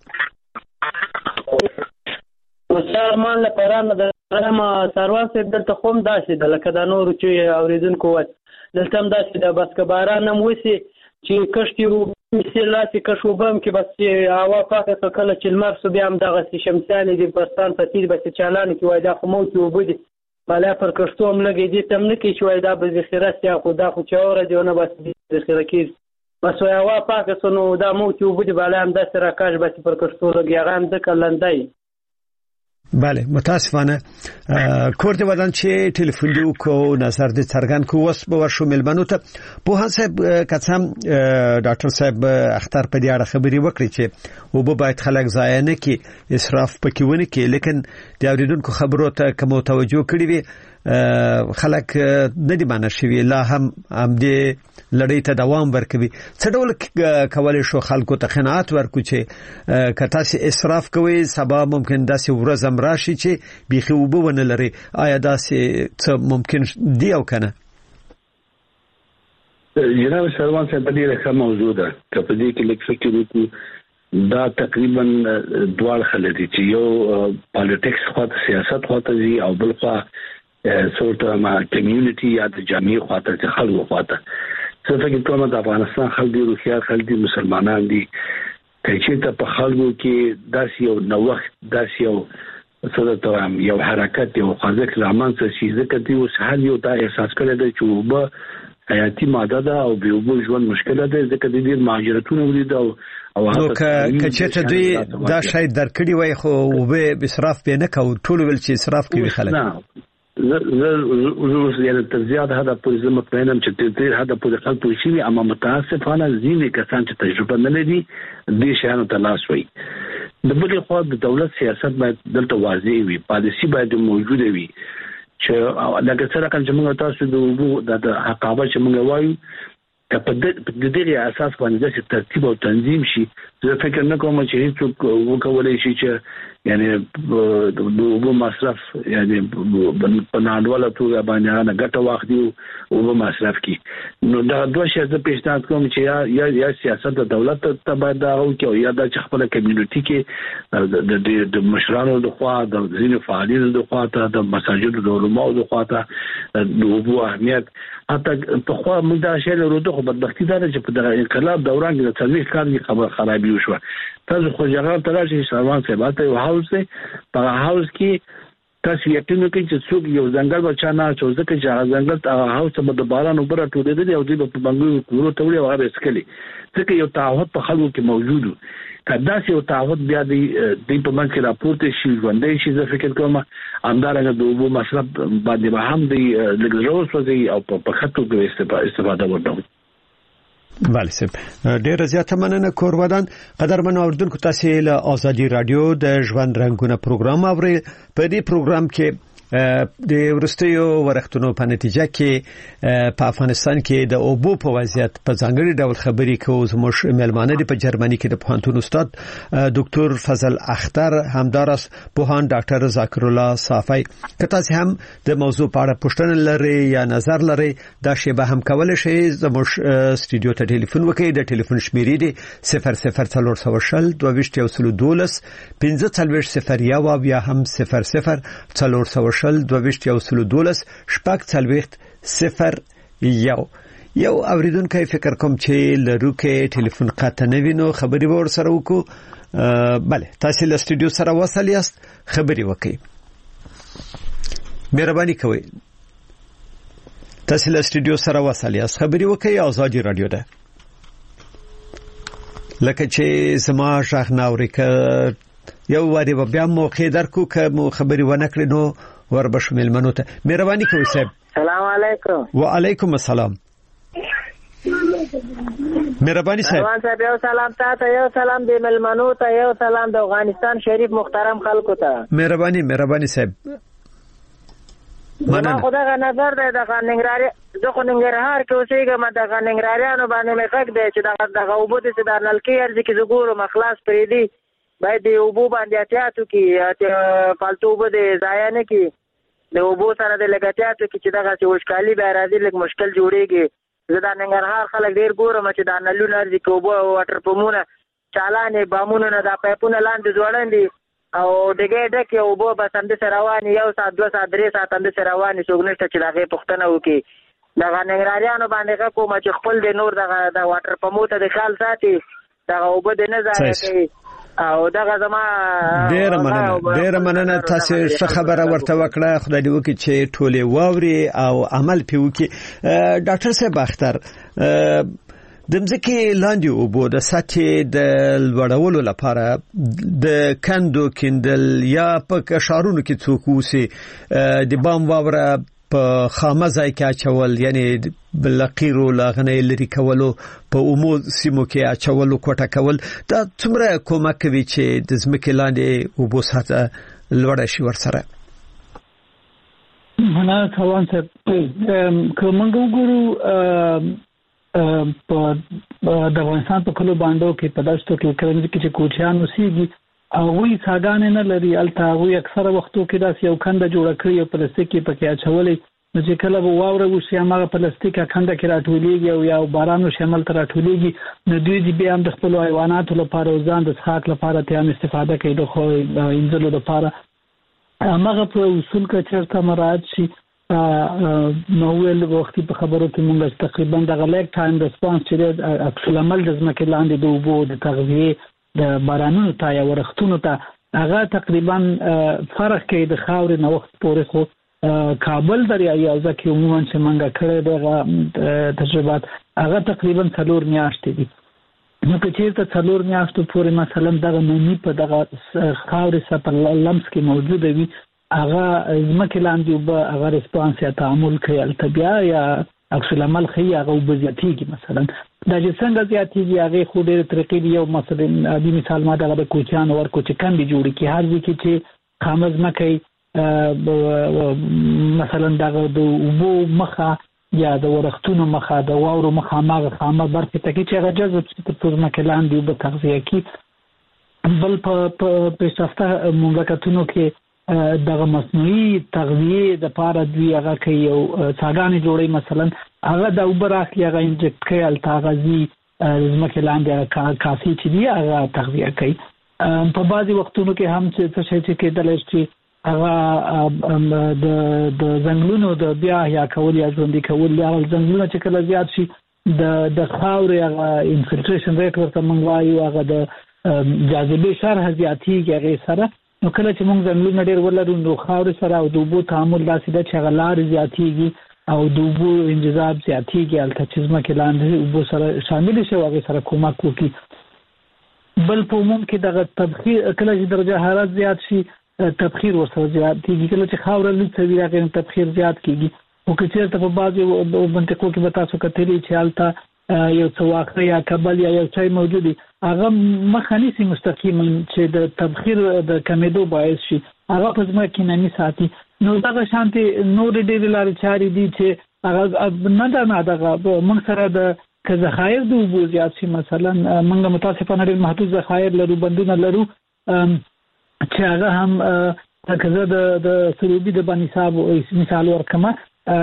مسلمان لپاره د رحمه سروان صاحب دلته کوم داسې د لکه د نور چې اوریدونکو وت دلته هم داسې د بس کباران هم وسی چې کشتي وو مثلاتي کشوبم کې بس هوا پاکه کله چې لمر سو بیا هم دغه شمساني د پاکستان په تیر بس چالان کې وای دا خو مو کې وبدي بلا پر کشتو هم لګي دي تم نه کې چې وای دا به ذخیره سي خو دا خو چوره دی نه بس ذخیره کې بس وای هوا پاکه سنو دا مو کې وبدي بلا هم د سره کاش بس پر کشتو لګي هغه هم د کلندای بله متاسفانه کور دی ودان چې ټلیفون دی کو نظر دې څرګند کو وس به ورشو ملمنو ته په حساب کڅم ډاکټر صاحب اختر په دې اړه خبري وکړي چې وبو باید خلک ضایع نه کی اسراف پکې ونه کی لیکن د اوریدونکو خبرو ته کوم توجه کړی وي خلک نه دی باندې شوی لا هم دې لړۍ ته دوام ورکوي څه ډول کولای شو خلکو ته قناعت ورکو چې کته سي اسراف کوي سبا ممکن داسې ورځ راشي چې بيخي وبونه لري آیا داسې څه ممکن دی او کنه جناب سروان صاحب دې رقم موضوع ده په دې کې لیک فکر وکړو دا تقریبا دوه خلک دي چې یو پالیټکس خاطر سیاست خاطر دي او بل خوا سورته ما کمیونټي یا د جامعي خاطر چې خلکو خاطر څه فکر کوم د افغانستان خلک دي روخيار خلک دي مسلمانان دي چې ته په خلکو کې داسې یو نوښت داسې یو څه یو حرکت یو خوځښت رامن څه شي ځکه دی اوس هر یو دا احساس کړی دی چې وب حیاتي ماده ده او به وب ژوند مشکله ده ځکه د دې مهاجرتونه ولید او کچته دوی دا شاید درکړي وای خو وب اسراف به نه کو ټول ول چې اسراف کوي خلک زه تزياد هذا په مطمئنم چې تیر هدا په خلکو شي اما متاسفانه ځینې کسان چې تجربه نه لري دې شانو تلاش وي د بل خو د دولت سیاست باید دلته واضح وي پالیسی باید موجوده وي چې لکه څنګه چې موږ تاسو د حقابه چې موږ وایو په دې اساس باندې چې ترتیب او تنظیم شي زه فکر نه کوم چې هیڅ وکولای شي چې یعنی د مصرف یعنی په نړیواله توګه باندې نه ګټه واخلي او مصرف کی نو دا دوه شی زه پیشنهاد کوم چې یا سیاست د دولت ته باید او کې یا د خپل کمیونټي کې د مشرانو د خوا د ځینو فعالینو د خوا ته د مساجد د علماء د خوا ته د وبو اهمیت حتی په خوا موږ دا شی له روته خو بدبختی ده چې په دغه انقلاب دوران کې د تنظیم کار کې خبر خرابي وشو تاسو خو جګړه تراشي سروان صاحب ته یو هاوس دی په هاوس کې تاسو یقین وکړئ چې څوک یو ځنګل بچا نه چوز ځکه چې هغه ځنګل هاوس ته د باران اوپر ټولېدل او دوی په بنګلورو کورو ته وړي او هغه اسکلي ځکه یو تعهد په خلکو کې موجود و کدا چې یو تعهد بیا دی په منځ کې راپورته شي ژوندې شي زه فکر کوم همدارنګه د اوبو مصرف باندې به هم دی لګزروس وځي او په خطو کې استفاده وکړو بله سب ډیر زیاته مننه کور ودان قدرمن اوردونکو تاسو له ازادي رادیو د ژوند رنگونه پروګرام اوري په دې پروګرام کې د ورستیو ورختونو په نتیجه کې په افغانستان کې د اوبو په وضعیت په ځانګړي ډول خبري کوو زموږ ملمانه دي په جرمني کې د پوهنتون استاد ډاکټر فضل اختر همدارس پوهان ډاکټر ذکر الله صافی کته هم د موضوع په اړه پوښتنه لري یا نظر لري دا شی به هم کول شي زموږ استودیو ته ټلیفون وکړئ د ټلیفون شمیرې دي 004012 1540 یا هم 00 2212 شپږ څلويخت 01 یو اوریدونکو فکر کوم چې لروکه ټلیفون قطع نه وینو خبري ور سره وکړو bale تاسو له استودیو سره وصل یاست خبري وکړئ مهرباني کوئ تاسو له استودیو سره وصل یاست خبري وکړئ ازادي رادیو ده لکه چې زما شاخ ناوریکه یو واری بیا موقع درکو که خبري ونه کړی نو وربشمل منو ته مهرباني کوئ صاحب السلام علیکم وعلیکم السلام مهرباني صاحب یو سلام ته یو سلام د ملمنو ته یو سلام د افغانستان شریف محترم خلکو ته مهرباني صاحب مننه خدای نظر ده د ننګرهار د ننګرهار کې اوسېږم د ننګرهاریانو باندې مخک دی چې دغه وبود چې د نلکی ارزي کې زګورو مخلاص پرې دی باید د اوبو باندې احتیاطو کې پالتو وبو د ضایع نه کې د اوبو سره د لګاتیاتو کې چې دغه چې وشکالي به راځي لږ مشکل جوړيږي زه د ننګرهار خلک ډیر ګورم چې د نلونو ارزي کې اوبو واټر پمونه چالانې بامونه نه د پایپونه لاندې ځوړندي او دغه ډکه اوبو به سم د رواني یو ساعت 2 ساعت 3 ساعت هم د رواني څوګنشته چې دغه پښتنه وکي دغه ننګرهاریانو باندې کوم چې خپل د نور دغه د واټر پموته د خال ساتي دغه اوبو د نه ځای کوي او دغه زما ډیر مننه تاسو څه خبره ورته وکړه خدای دې وکړي چې ټوله واوري او عمل پیو کې ډاکټر صاحب اختر د ځمکې لاندې اوبو د سطحې د لوړولو لپاره د کندو کیندل یا په کشارونو کې څوک اوسي د بام واوره په خامه ځای کې اچول یعنی بلقیرو لاغنې لري کولو په عموم سیمو کې اچولو کوټه کول دا څومره کومک کوي چې د ځمکې لاندې اوبو سطح لوړ شي ورسره نه څوان څه کومنګ وګورو په د افغانستان په کلو باندې کې په داشتو کې کرنځ کې چې کوچیان اوسېږي او وی څاګان نه لري الته وی اکثره وختو کې داس یو کنده جوړ کړی او پلاستیک کې پکې اچولې نو چې کله به واوره وشي هغه پلاستیک کنده کې راټولېږي او یا بارانو شامل تر راټولېږي نو دوی دې بیا هم د خپل حیواناتو لپاره ځان د څښاک لپاره ته هم استفاده کوي د خو انځلو لپاره هغه په اصول کې چرته مراعات شي نو ول وختي په خبرو کې موږ تقریبا د غلیک ټایم ریسپانس چې عکس العمل د ځمکې لاندې د اوبو د تغذیه د بارانونو ته یا ورښتونو ته هغه تقریبا فرق کوي د خاورې نو وخت پورې خو کابل دریا یا ځکه عموما چې منګه کړې د تجربات هغه تقریبا 4 میاشتې دي نو که چیرته 4 میاشتو پورې مثلا دغه نومي په دغه خاورې سره په لمس کې موجوده وي هغه ځمکې لاندې وب هغه ریسپانس یا تعامل کوي التبیا یا عکس العمل خي هغه وبزياتيږي مثلا دا چې څنګه زیاتېږي هغه خو ډېر طریقې دی یو مثلا د مثال ما دغه کوچیان ورکو چې کم دي جوړ کی هر ځکه چې خامز مکه مثلا دغه د اوبو مخه یا د ورښتونو مخه د واورو مخه ماغه خامه برخه ته کې چې هغه جذب چې په ځمکه لاندې وب تغذیه کی بل په پیشرفته مملکتونو کې دغه مصنوعي تغذیه د پاره دوی هغه کوي او څاګانې جوړي مثلا هغه د اوبر اخلي هغه انجکټ کوي التغذی زمکه لاندې کافي چې دی هغه تغذیه کوي په بعضي وختونو کې هم څه شي چې کېدل شي هغه د ځنګلونو د بیا یا کول یا ژوندۍ کول یا ځنګلونه چې کله زیات شي د خاورې هغه انفلټریشن ریټ ورته موږ وایو هغه د جاذبه شرح زیاتېږي هغه سره نو کله چې موږ ځنګلونه ډېر ولرو نو خاورې سره او د اوبو تعامل داسې ده چې هغه لارې زیاتېږي او د اوبو انجذاب زیاتېږي هلته چې ځمکې لاندې اوبو سره شامل شي او هغې سره کومک وکړي بل په عموم کې دغه تبخیر کله چې درجه حرارت زیات شي تبخیر ورسره زیاتېږي کله چې خاوره لوڅه وي هغې تبخیر زیات کېږي خو که چېرته په بعضې منطقو کې به تاسو کتلي چې هلته یو څه واخه یا کبل یا یو چای موجود دی هغه مخه نیسي مستقیما چې د تبخیر د کمیدو باعث شي هغه په ځمکه کې نمی ساتي نو دغه شانتي نور ډېرې لارې چارې دي چې هغه نه دغه موږ سره د که ذخایر د اوبو زیات شي مثلا موږ متاسفانه ډېر محدود ذخایر لرو بندونه لرو چې هغه هم که زه د سروبي د باني صاحب مثال ورکمه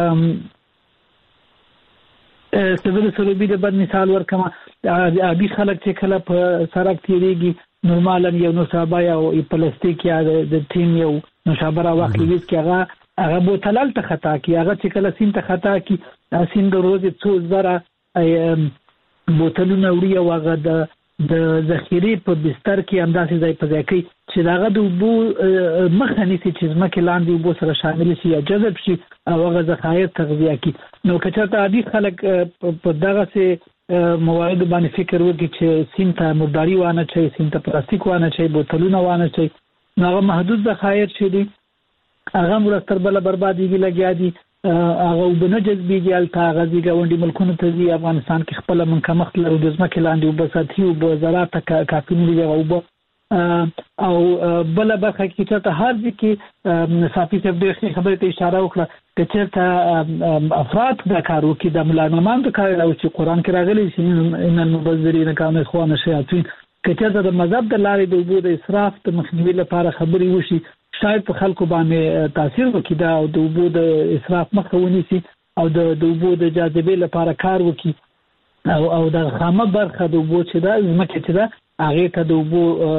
سبل سروبي د بد مثال ورکمه ابي خلک چې کله په سړک تیریږي نورمالا یو نوشابه یا پلاستیک یا د تیم یو نوشابه راوخلي وي چې هغه بوتلل ته خطا کی هغه چې کله سین ته خطا کی سین د روزي څو زره بوتلونه وړي او هغه د ذخیره په بستر کې انداسې ځای په ځای کوي چې داغه د اوبو مخه نیسي چې ځمکې لاندې اوبو سره شامل شي یا جذب شي او هغه ذخایر تغذیه کړي نو که چېرته عادي خلک په دغسې مواردو باندې فکر وکړي چې سیم ته مرداري وانه چي سیم ته پلاستیک وانه چي بوتلونه وانه چي نو هغه محدود ذخایر چې دي هغه مرستر بل برباديږي لګیا دي هغه وبنه جذبيږي الته غزي غونډي ملکونو ته دي افغانستان کې خپل منکمخت لرو د ځمکې لاندې وبساتي او بزرات کافي نه دی او بل برخه کې چې هر ځکه صافي څه د خبرې ته اشاره وکړه چې چېرته افراد د کارو کې د ملایمان د کار او چې قران کې راغلي چې ان المبذرین کانوا اخوان الشیاطین چې چېرته د مذهب د لارې د اوبو د اسراف د مخنیوي لپاره خبرې وشي شاید په خلکو باندې تاثیر وکړي دا د اوبو د اسراف مخه ونیسي او د اوبو د جاذبې لپاره کار وکړي او د خامه برخه د اوبو چې دا ځمکه چې دا هغه ته د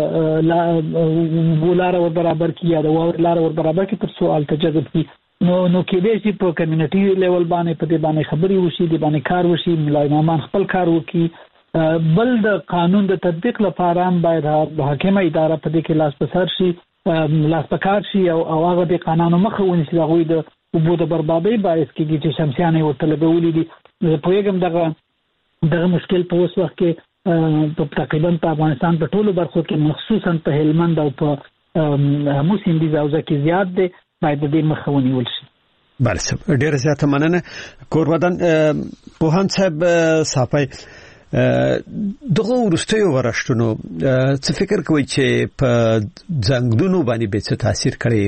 اوبو لار ور برابر کړي یا د واور لار ور برابر کړي تر څو الته جذب کړي نو کې دې چې په کمیونټي لیول باندې په دې باندې خبرې وشي د باندې کار وشي ملایمان خپل کار وکړي بل د قانون د تطبیق لپاره هم باید حاکمه اداره په دې کې لاس پسر شي لاس پکار شي او هغه د قانونو مخه ونیسي د هغوی د اوبو د بربادۍ باعث کېږي چې شمسیانې ورته لګولي دي په یوګم دغه دغه مشکل په اوس وخت کې په تقریبا په افغانستان په ټولو برخو کې مخصوصا په هلمند او په مو سیندیز حوزه کې زیات دی باید د مخه ونیول شي. بله ډېر زیاته مننه کوربدن پوهان صاحب صافی دغه ورستیو ورشتونو څه فکر کوي چې په ځنګلونو باندې به څه تاثیر کړی؟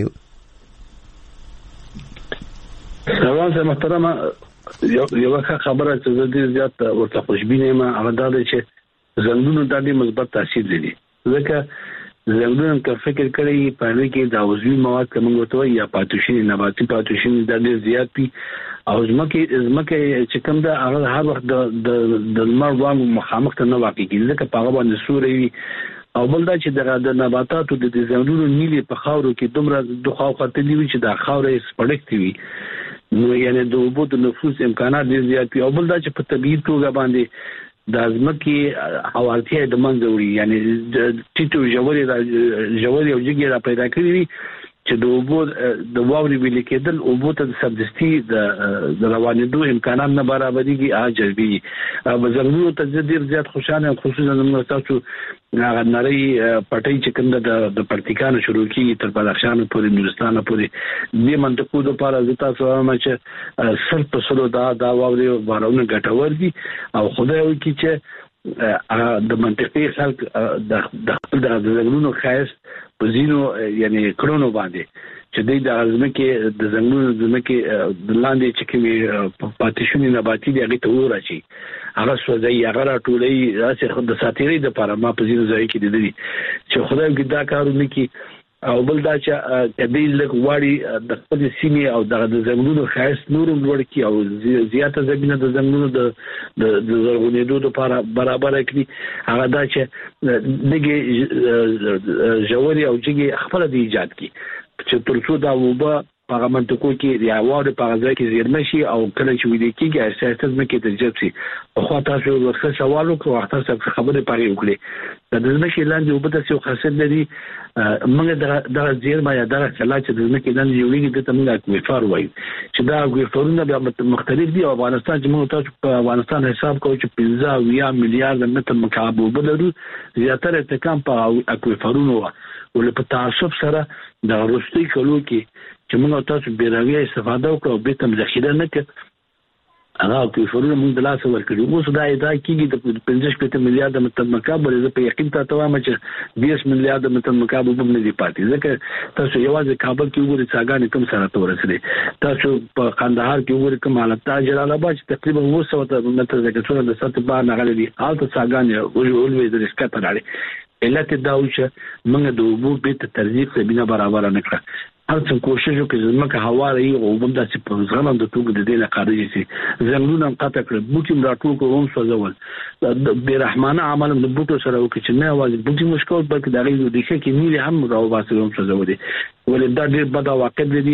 سلام محترمه یو خبره چې زه زیات ورته خوشبینه یم هغه دا چې ځنګلونو د دې مثبت تاثیر لري ځکه ځنګلونو که فکر کړی په لري کې د عضوي مواد کوم وته یا پاتوشین نباتي پاتوشین د ډېر زیات دي او ځمکه چې کوم دا هغه هر وخت د لمر وړاندې مخامخ ته نه واقع کیږي ځکه په هغه باندې سوري وي او بل دا چې د نباتاتو د ځنګلونو نیلي په خاورو کې دومره د خاو خاطري وي چې د خاورې سپړکتي وي نو یعنی د اوبو د نفوذ امکانات ډېر زیات دي او بل دا چې په طبيعي توګه باندې د ځمکې حوالتیا د منځ وړي یعنی ټیټو ژورې او جګې را پیدا کړې وي چې د اوبو د واوري ویل کېدل اوبو ته د سبزستي د روانېدو امکانات نه برابرېږي اجازه ځنګلونو ته ډېر زیات خوشاله خصوصا موږ تاسو هغه نری پټي چې کوم د پرتګان شروع کیږي تر بدخشان پورې نورستان پورې د منطقو د پاره د تاسو هم چې سل په سلو دا واوري بارونه ګټور دي او خدای وکړي چې د منطقي خلک د ځنګلونو خاص په زینو یعنی کړونو باندې چې د ځمکې د ځمکې د لاندې چې کومي پاتې نباتي دي هغه ته ورچی هغه سوځي هغه راټولې راسي د ساتيري د لپاره ما په زینو ځای کې دي چې خدای دې دا کارونه کوي او بل دا چې کدی لک واړی د خپل سیمه او د ځنګلونو خاص نورم لوړ کی او زیاته زمينه د ځنګلونو د زرغونېدو لپاره برابر کړي هغه دا چې دغه جوړي او جګي خپل د ایجاد کی چې ترڅو دا وبا په منطقو کې یا واړه په ځای کې زیرمه شي او کله چې ویل کېږي اساساً مکه تجربه شي خو تاسو ورته سوال وکړو تاسو خبره پاره وکړي د ځمکې لاندې وبد څه خاصیت لري موږ د زیرمه یا د کلا چې د ځمکې لاندې یوې د تمنګ اکویفر وایي چې دا اکویفرونه بیا مختلف دي او افغانستان چې موږ تاسو په افغانستان حساب کوو چې 15 میلیارډ متر مکعب وبلرو زیاتره تکام په اکویفرونو ول په تعصب سره د روستي کلو کې چې موږ تاسو بیروي استفاده وکړو به تم ذخیره نه کړ هغه اکویفرونه موږ د لاس ورکړو اوس دا ادعا کیږي د 15 میلیارډ متر مکعب زه په یقین تاسو وایم چې 20 میلیارډ متر مکعب به نه دی پاتې ځکه تاسو یوازې کابل کې وګورئ څنګه کوم سره تورسلې تاسو په قندهار کې وګورئ کوم حالت جلال آباد تقریبا 200 متر ځکه د سطح بار نغلې دي حالت څنګه اولوي د رسکټ راړي علت دا و چې موږ د اوبو په ترتیب زمينه برابر نه کړه هر څه کوشش وکړو چې موږ هوا لري او موږ د پروګرام د توګه د دې لپاره چې زمونږ هم قطع کړ بوټي راټول کوم سوځول د بیرحمانه عمل د بوټو سره وکړي چې نه واځي بوټي مشکل بلکې د غي د ښه کې نیله هم راو باسي هم سوځول دي ولې دا ډېر بد عواقب لري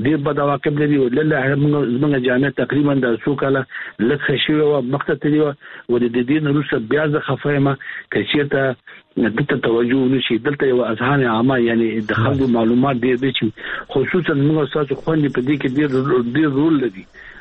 ولله موږ جامع تقریبا د سوکاله لکه شوی او مخته و ولې د دې نورسه بیا ځ خفایمه کچېته دته توجه نشي دلته یو اذهان عامه یعنی د خلکو معلومات ډېر دي چې خصوصا موږ تاسو خوندې په دې کې ډېر رول لري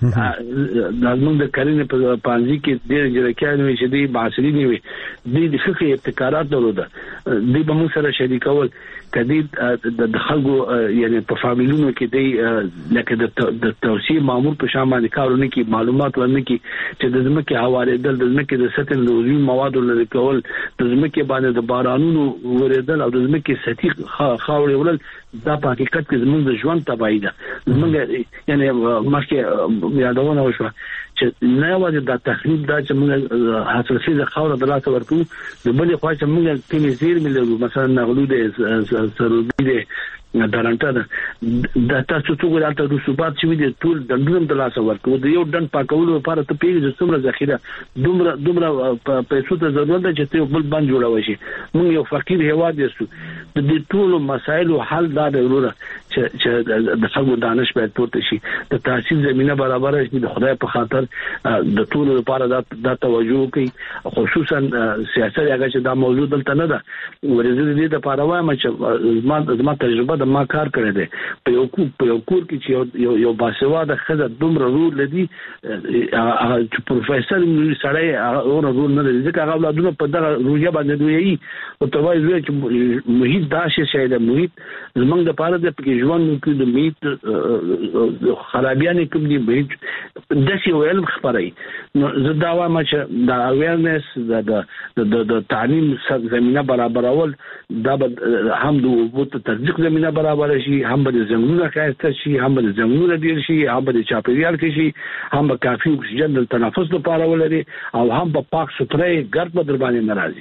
موږ د کارینه په پانځي کې ډېر جرکانې چې دي معاصرین وي د فقهي ابتکارات درلوده د به موږ سره شریکول کدي د خلکو یعنی په فامیلونو کې دی لکه د توصیه مامور په شان باندې کارونه کې معلومات ورنکي چې د ځمکې حواله د ځمکې د سطح د عضوي موادو لري کول د ځمکې باندې د بارانونو ورېدل او د ځمکې سطحي خاورې ولل دا په حقیقت کې زموږ د ژوند تبعیض ده زموږ یعنی مخکې یادونه وشوه چې نه یوازې د تخریب دا چې موږ حاصلسي د خاور د لاسه ورکو د بلې خوا چې موږ کمی زیر ملو مثلا نغلو د سروبي د دارانټه د تاسو څو ګرالته رسوبات چې دي ټول د ډون د لاسه ورکو د یو ډن پاکولو لپاره ته پیږي څومره ذخیره دومره پیسو ته ضرورت ده چې ته بل باندې جوړوي شي موږ یو فقیر هواد یو د دې ټول مسایلو حل دا ضروره چې د خلکو دانش په توګه شي د تحصیل زمينه برابر شي د خدای په خاطر د ټول لپاره دا توجه کوي خصوصا سیاست هغه چې دا موضوع دلته نه ده ورزه دې د لپاره وایم چې زما تجربه د ما کار کړی دی په یو کور کې چې یو باسواده خزه دومره رول لدی چې پروفیسور سړی هغه رول نه لري ځکه هغه اولادونه په دغه روحیه باندې دوی او ته وایي چې محیط داسې شی د محیط زمونږ د پاره د پکې ژوند کې د محیط خرابیان کوم دي محیط د څه علم خبري نو زه دا وایم چې د اویرنس د تعلیم زمينه برابرول دا هم د وبوت ترجیح زمينه برابر شي هم د زمینونو خاصه شي هم د زمینونو ډیر شي هم د چاپیریال کې شي هم د کافي اکسیجن د تنفس لپاره ولري او هم په پاک ستري ګرد بدر باندې ناراضي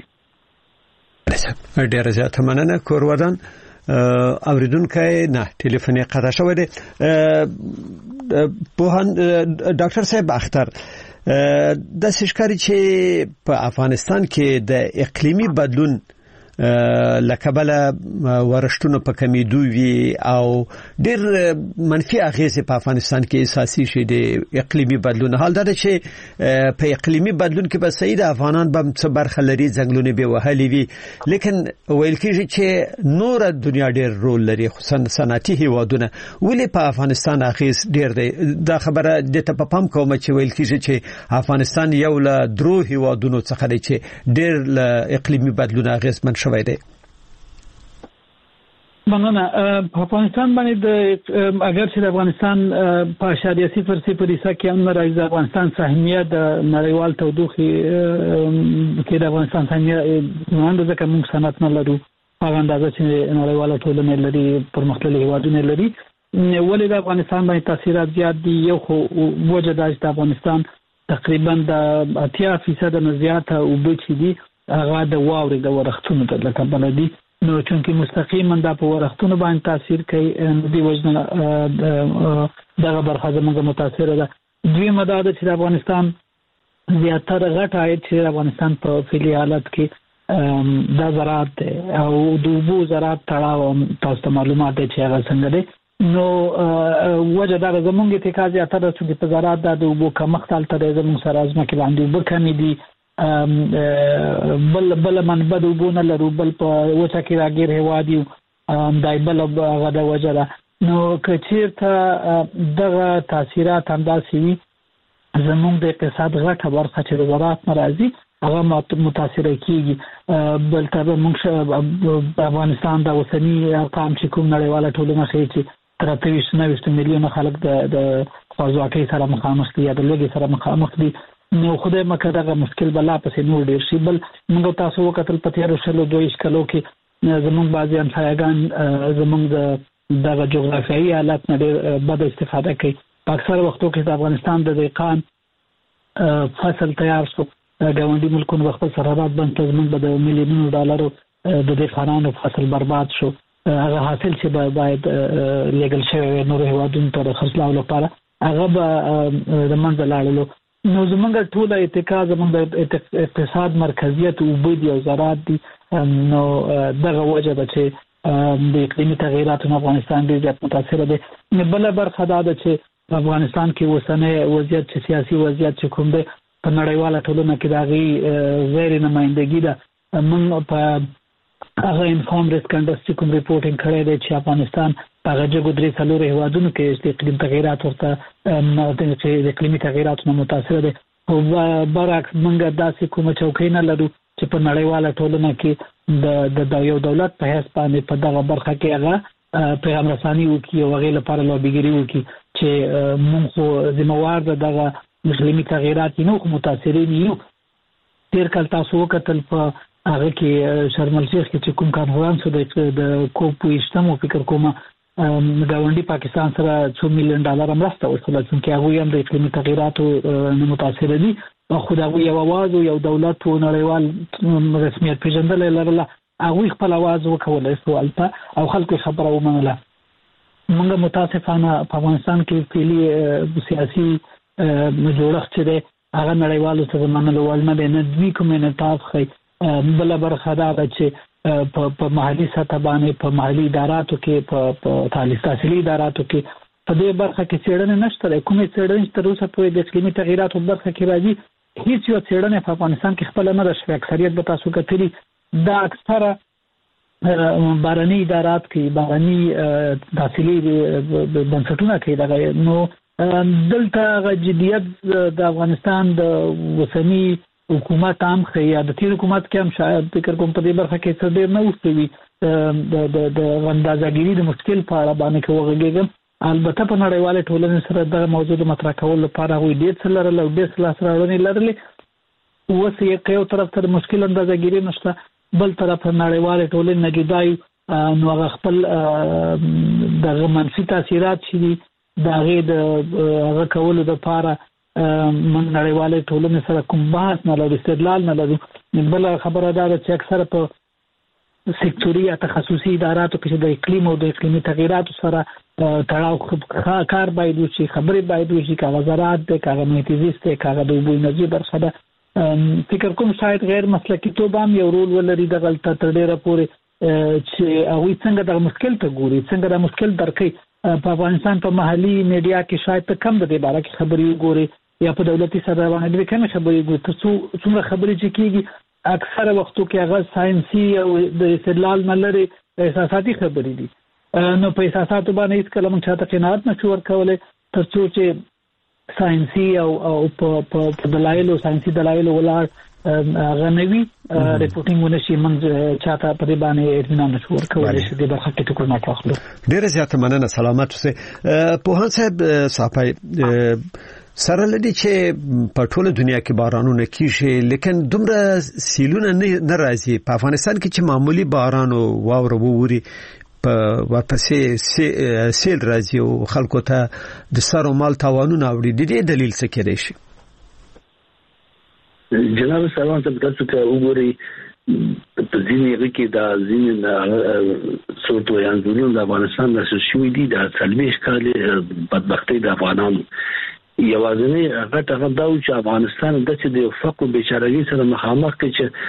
ډیر زیات مننه کورودان اوریدونکو نه ټلیفون قطع شوی دی پوهان ډاکټر صاحب اختر د سشکاري چې په افغانستان کې د اقلیمي بدلون لکبله ورشتونو په کمیدو وی او ډیر منفي اغیزه په افغانستان کې اساسي شي د اقلیمي بدلون حال دا چې په اقلیمي بدلون کې به سید افغانان به څه برخه لري ځنګلونه به وهلي وي لیکن ویل کېږي چې نور دنیا ډیر رول لري خصوصا صنعتي هیوادونه ولې په افغانستان اغیز ډیر دی دا خبره د ته په پام کوم چې ویل کېږي چې افغانستان یو له درو هیوادونو څخه دی چې ډیر له اقلیمي بدلون اغیز من شوی دی مننه په افغانستان باندې اگر چې د افغانستان په 0.00 حصہ کې هم راځي افغانستان سهمیه د نړیوال تودوخې کې د افغانستان سهمیه نن ځکه موږ صنعت نه لرو هغه اندازه چې نړیواله ټولنه لري پرمختللي هیوادونه لري ولې د افغانستان باندې تاثیرات زیات دي یو خو وجه دا چې د افغانستان تقریبا د 80% نه زیاته اوبه چې دي هغه د واورې د ورښتونو د لکه دي نو چونکی مستقیما د په ورښتونو باندې تاثیر کوي د وجنه دغه برخه زموږ متاثر ده دوی مدد چې د افغانستان زیاتره غټ عاید چې افغانستان په فعلی حالت کې د زراعت او د اوبو زراعت تړاو تاسو معلومات چې هغه څنګه دي نو وجه دا زموږ اتکا زیاتره چې په زراعت د اوبو کمښت تل زموږ سره ازمه کې باندې اوبه کمی دي بل منبع وبونه لرو بل په وچه کې راګیر هوادي دای بل غدا وجره نو کچیرته دغه تاثیرات انداسي وي زموږ د اقتصاد غټه برخه چې د زراعت ناراضي هغه متاثر کیږي بل تر موږ افغانستان د وسنی ارقام چې کوم نړیواله ټولنه خي چې تر 23 میلیون خلک د خوځواکۍ سره مخامخ دي یا د لږ سره مخامخ دي نو خدای مکه دغه مشکل بلا پسې نور ډیر شي بل موږ تاسو وکتل په تیر شلو 2 کلو کې زموږ بعضي همسایگان زموږ دغه جغرافیایي حالت نه ډیر بد استفاده کوي په اکثر وختو کې د افغانستان د دهقان فصل تیار شو ګاونډي ملکونو خپل سرحدات بند کړل موږ د میلیونونو ډالرو د دهقانانو فصل برباد شو هغه حاصل چې باید لیګل شوی نور هیوادونو ته خرڅلاو لپاره هغه به د منځ لاړلو نو زمونږ ټول اتکا زمونږ د اقتصاد مرکزیت او بودی او زراعت دي نو دغه وجه ده چې د اقلیمي تغیراتو په افغانستان ډیر زیات متاثر دي بل برخه دا ده چې په افغانستان کې وسنه وضعیت چې سیاسي وضعیت چې کوم دی په نړیواله ټولنه کې داغي غیر نمائندګي ده موږ په هغه انفارم ریسک انډستری کوم ریپورټینګ کړی دی چې افغانستان هغه جګودري څلور هیوادونو کې د اقلیم تغیرات ورته د اقلیمي تغیراتو متاثر دي او برعکس موږ داسې کومه چوکۍ نه لرو چې په نړیواله ټولنه کې د یو دولت په حیث باندې په دغه برخه کې هغه پیغام رساني وکړي او هغه لپاره لوبیګری وکړي چې موږ خو ذمہوار دغه اقلیمي تغیرات نو متاثرین یو تیر کال تاسو وکتل په هغه کې شرم الشیخ کې چې کوم کانفرنس د کوپ ویشتمو فکر کوم گاونډي پاکستان سره $2 میلیون مرسته ورسول چې هغه هم د اقلیمي تغیراتو نه متاثر دي او خدای یو आवाज او یو دولت او نړیوال رسمیت پیژندل لرله هغه خپل आवाज وکول سوال ته او خلکو خبره ومنله موږ متاسفانه په افغانستان کې فعلی سیاسي جوړښت چې هغه نړیوالو څخه منلو ول نه نه دوی کومه نتاف خي بل برخه دا چې په محلي سطح باندې په محلي اداراتو کې په تعلیمي تحصیلي اداراتو کې په دې برخه کې څېړنه نشته کومې څېړنې تر اوسه په د اقلیمي تغیراتو برخه کې راځي هیڅ یو څېړنه په افغانستان کې خپل نه ده شوې اکثریت به تاسو کتلی دا اکثره بارني ادارات کې بارني داخلي بنسټونه کې دغه نو دلته جديت د افغانستان د وسنی حکومت هم خیا د تیر حکومت کې هم شاید فکر کوم په دې برخه کې څه ډیر نه وستوي د اندازګيري د مشکل په اړه باندې کوږه البته په نړیواله ټولنې سره د موضوع مطرح کول لپاره وي ډیر څه لرل او ډیر څه لرل لرلې اوس یو طرف ته مشکل اندازګيري نشته بل طرف نړیواله ټولنې نه جدای نو هغه خپل د منفي تاثیرات شي دا غي د هغه کولو د لپاره من نړیواله ټولنې سره کوم بحث نه لري استدلال نه لري بل خبره ده چې اکثره په سکتوري یا تخصصي اداراتو کې د اقلیم او د اقلیمي تغیراتو سره تړاو کار باید وشي خبرې باید وشي کاغه زراعت د کاغه میتیزیست کاغه د اوبو انرژي برخه ده فکر کوم شاید غیر مسلکي توب هم یو رول ولري د غلطه تر ډیره پورې چې هغه څنګه د مشکل ته ګوري څنګه د مشکل درکې په افغانستان په محلي میډیا کې شاید ته کم د دې باره کې خبرې ګوري یا په دولتي سره باندې کم خبرې ګوري ته څومره خبرې چې کیږي اکثره وختو کې هغه ساينسي او د استدلال نه لري احساساتي خبرې دي نو په احساساتو باندې هیڅ کله موږ ته قناعت نشو ورکولای ترڅو چې ساينسي او په دلایل او ساينسي دلایل ولاړ غنوي ریپورټینګ ونشي موږ چاته په دې باندې اطمینان نشو ورکولای چې د برخه کې ټکو نه تاخلو ډیره زیاته مننه سلامت اوسه پوهان صاحب صاحب سره لدی چې په ټوله دنیا کې بارانونه کیږي لیکن دومره سیلونه نه راځي په افغانستان کې چې معمولی باران او واوره ووري په ورپسې سیل راځي او خلکو ته د سر او مال تاوانونه اوري د دې دلیل څه کېدای شي جناب سلام ته تاسو ته وګورئ په ځینې کې دا ځینې څوټو یا ځینې د افغانستان د شوې دي د سلمیش کال بدبختی د افغانانو یوازې هغه ته دا چې افغانستان د چې فقر بیچارهګي سره مخامخ کې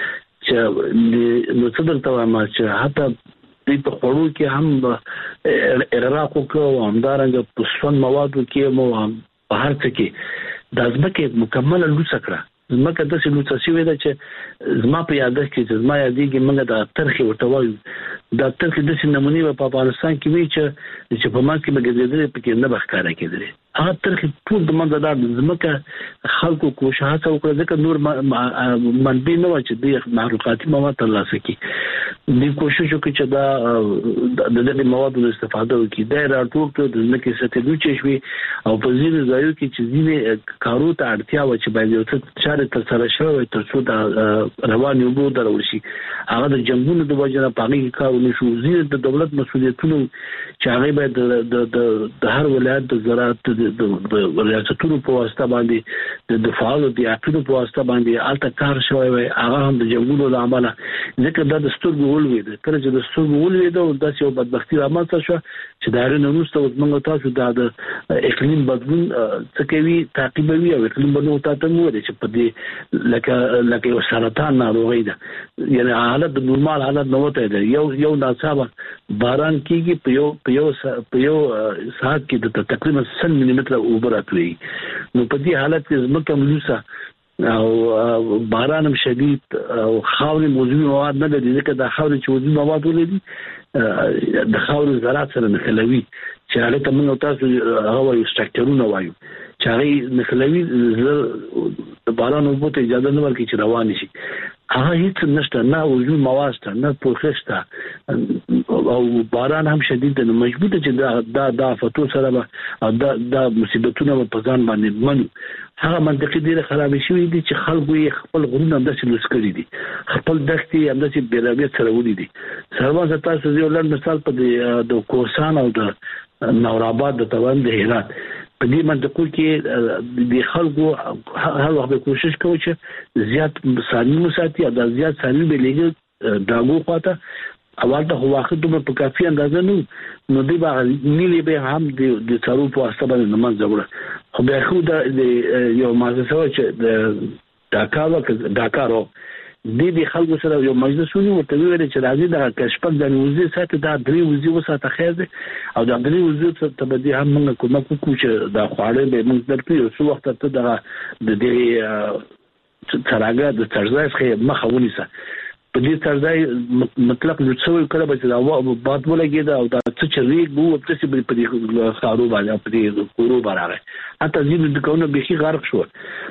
چې نو څه درته وایم چې حتی په خورو کې هم اغراق وکړو همدارنګه په سون موادو کې مو په هر څه کې د ځمکې مکمل لوڅکړه زمکه د څه لوڅ شوی دا چې زما په یاد کې زما یادېږي موږ د ترخي ورته وایو د ترخي د څه نمونه په افغانستان کې وی چې په ما کې بګېدل په کې نه بخکاره کېدل هغه ترخي ټول د منځ د زمکه خلکو کوشش وکړه ځکه نور منبع نه و چې د محروقاتي مواد ترلاسه کړي د کوشش وکړي چې دا د دې موادو استفاده وکړي د راټول کړو د زمکه سطح لوچ شوی او په ځینې ځایو کې چې ځینې کارو ته اړتیا و چې باید یو څه تر سره شوی ترڅو د رواني وبو درول شي هغه د جنگونو د وجه نه پاغي کارونه شو ځینې د دولت مسؤلیتونه چې هغه باید د هر ولایت د زراعت د ریاستونو په واسطه باندې د فعالو د اقتصاد په واسطه باندې الته کار شوی وي هغه هم د جنگونو له امله ځکه دا د ستورګو ولوي د کله چې د ستورګو ولوي دا یو بدبختی رامنځته شو چې دا رنه نوسته موږ تاسو د اقلیم بدلون څه کوي تعقیبوي او اقلیم بدلون ته مو دي چې په دې لکه یو سرطان ناروغي ده یعنی حالت د نورمال حالت نه وته ده یو ناڅاپه باران کیږي په یو ساعت کې د تقریبا 100 ملي متر اوبه راتوي نو په دې حالت کې زمکه ملوسه او باران شدید او خاورې موضوعي مواد نه لري ځکه د خاورې چې موضوعي مواد ولري د خاورې زراعت سره نښلوي چې هغه ته موږ تاسو هغه یو سټرکچرونه وایو چې هغه نښلوي د باران اوبو ته اجازه نه ورکړي چې روان شي هغه هیڅ نشته نه موضوعي مواد شته نه پروسس او باران هم شدید نه مجبور دي چې دا فتو سره او دا مصیبتونه په ځان باندې منو هغه منطقي ډیره خراب شي دي چې خلکو یې خپل غرونه هم داسې لسکري دي خپل دښتې هم داسې بیرویت سره ولې دي سره تاسو یو لږ مثال په د کوسان او د نورآباد د توان د هرات په دې منطقو کې د خلکو هر وخت کوشش کوي چې زیات سالم مساتي او د زیات سالم به لګي داغو خواته اول ته واخد په کافي اندازه نو دی به نیلی به هم د څارو په واسطه باندې نماز جوړه خو به خو د یو مازه چې د ډاکارو د خلکو سره یو مجلس ونیو ورته ویل چې راځي د کشپک د نوزي ساتي دا درې وزي وساته خیر دي او د درې وزي ته به دي هم موږ کومک وکړو چې دا خواړه به موږ درکړو یو څو وخت ته د دې څراغه د ترځای څخه مخه ونیسه په دې طرز مطلق لڅوي کړه به دا باد ولګي دا او دا چې ریګ وو په څه په دې خارو باندې په دې کورو باندې حتی ځینې دکانونه به غرق شو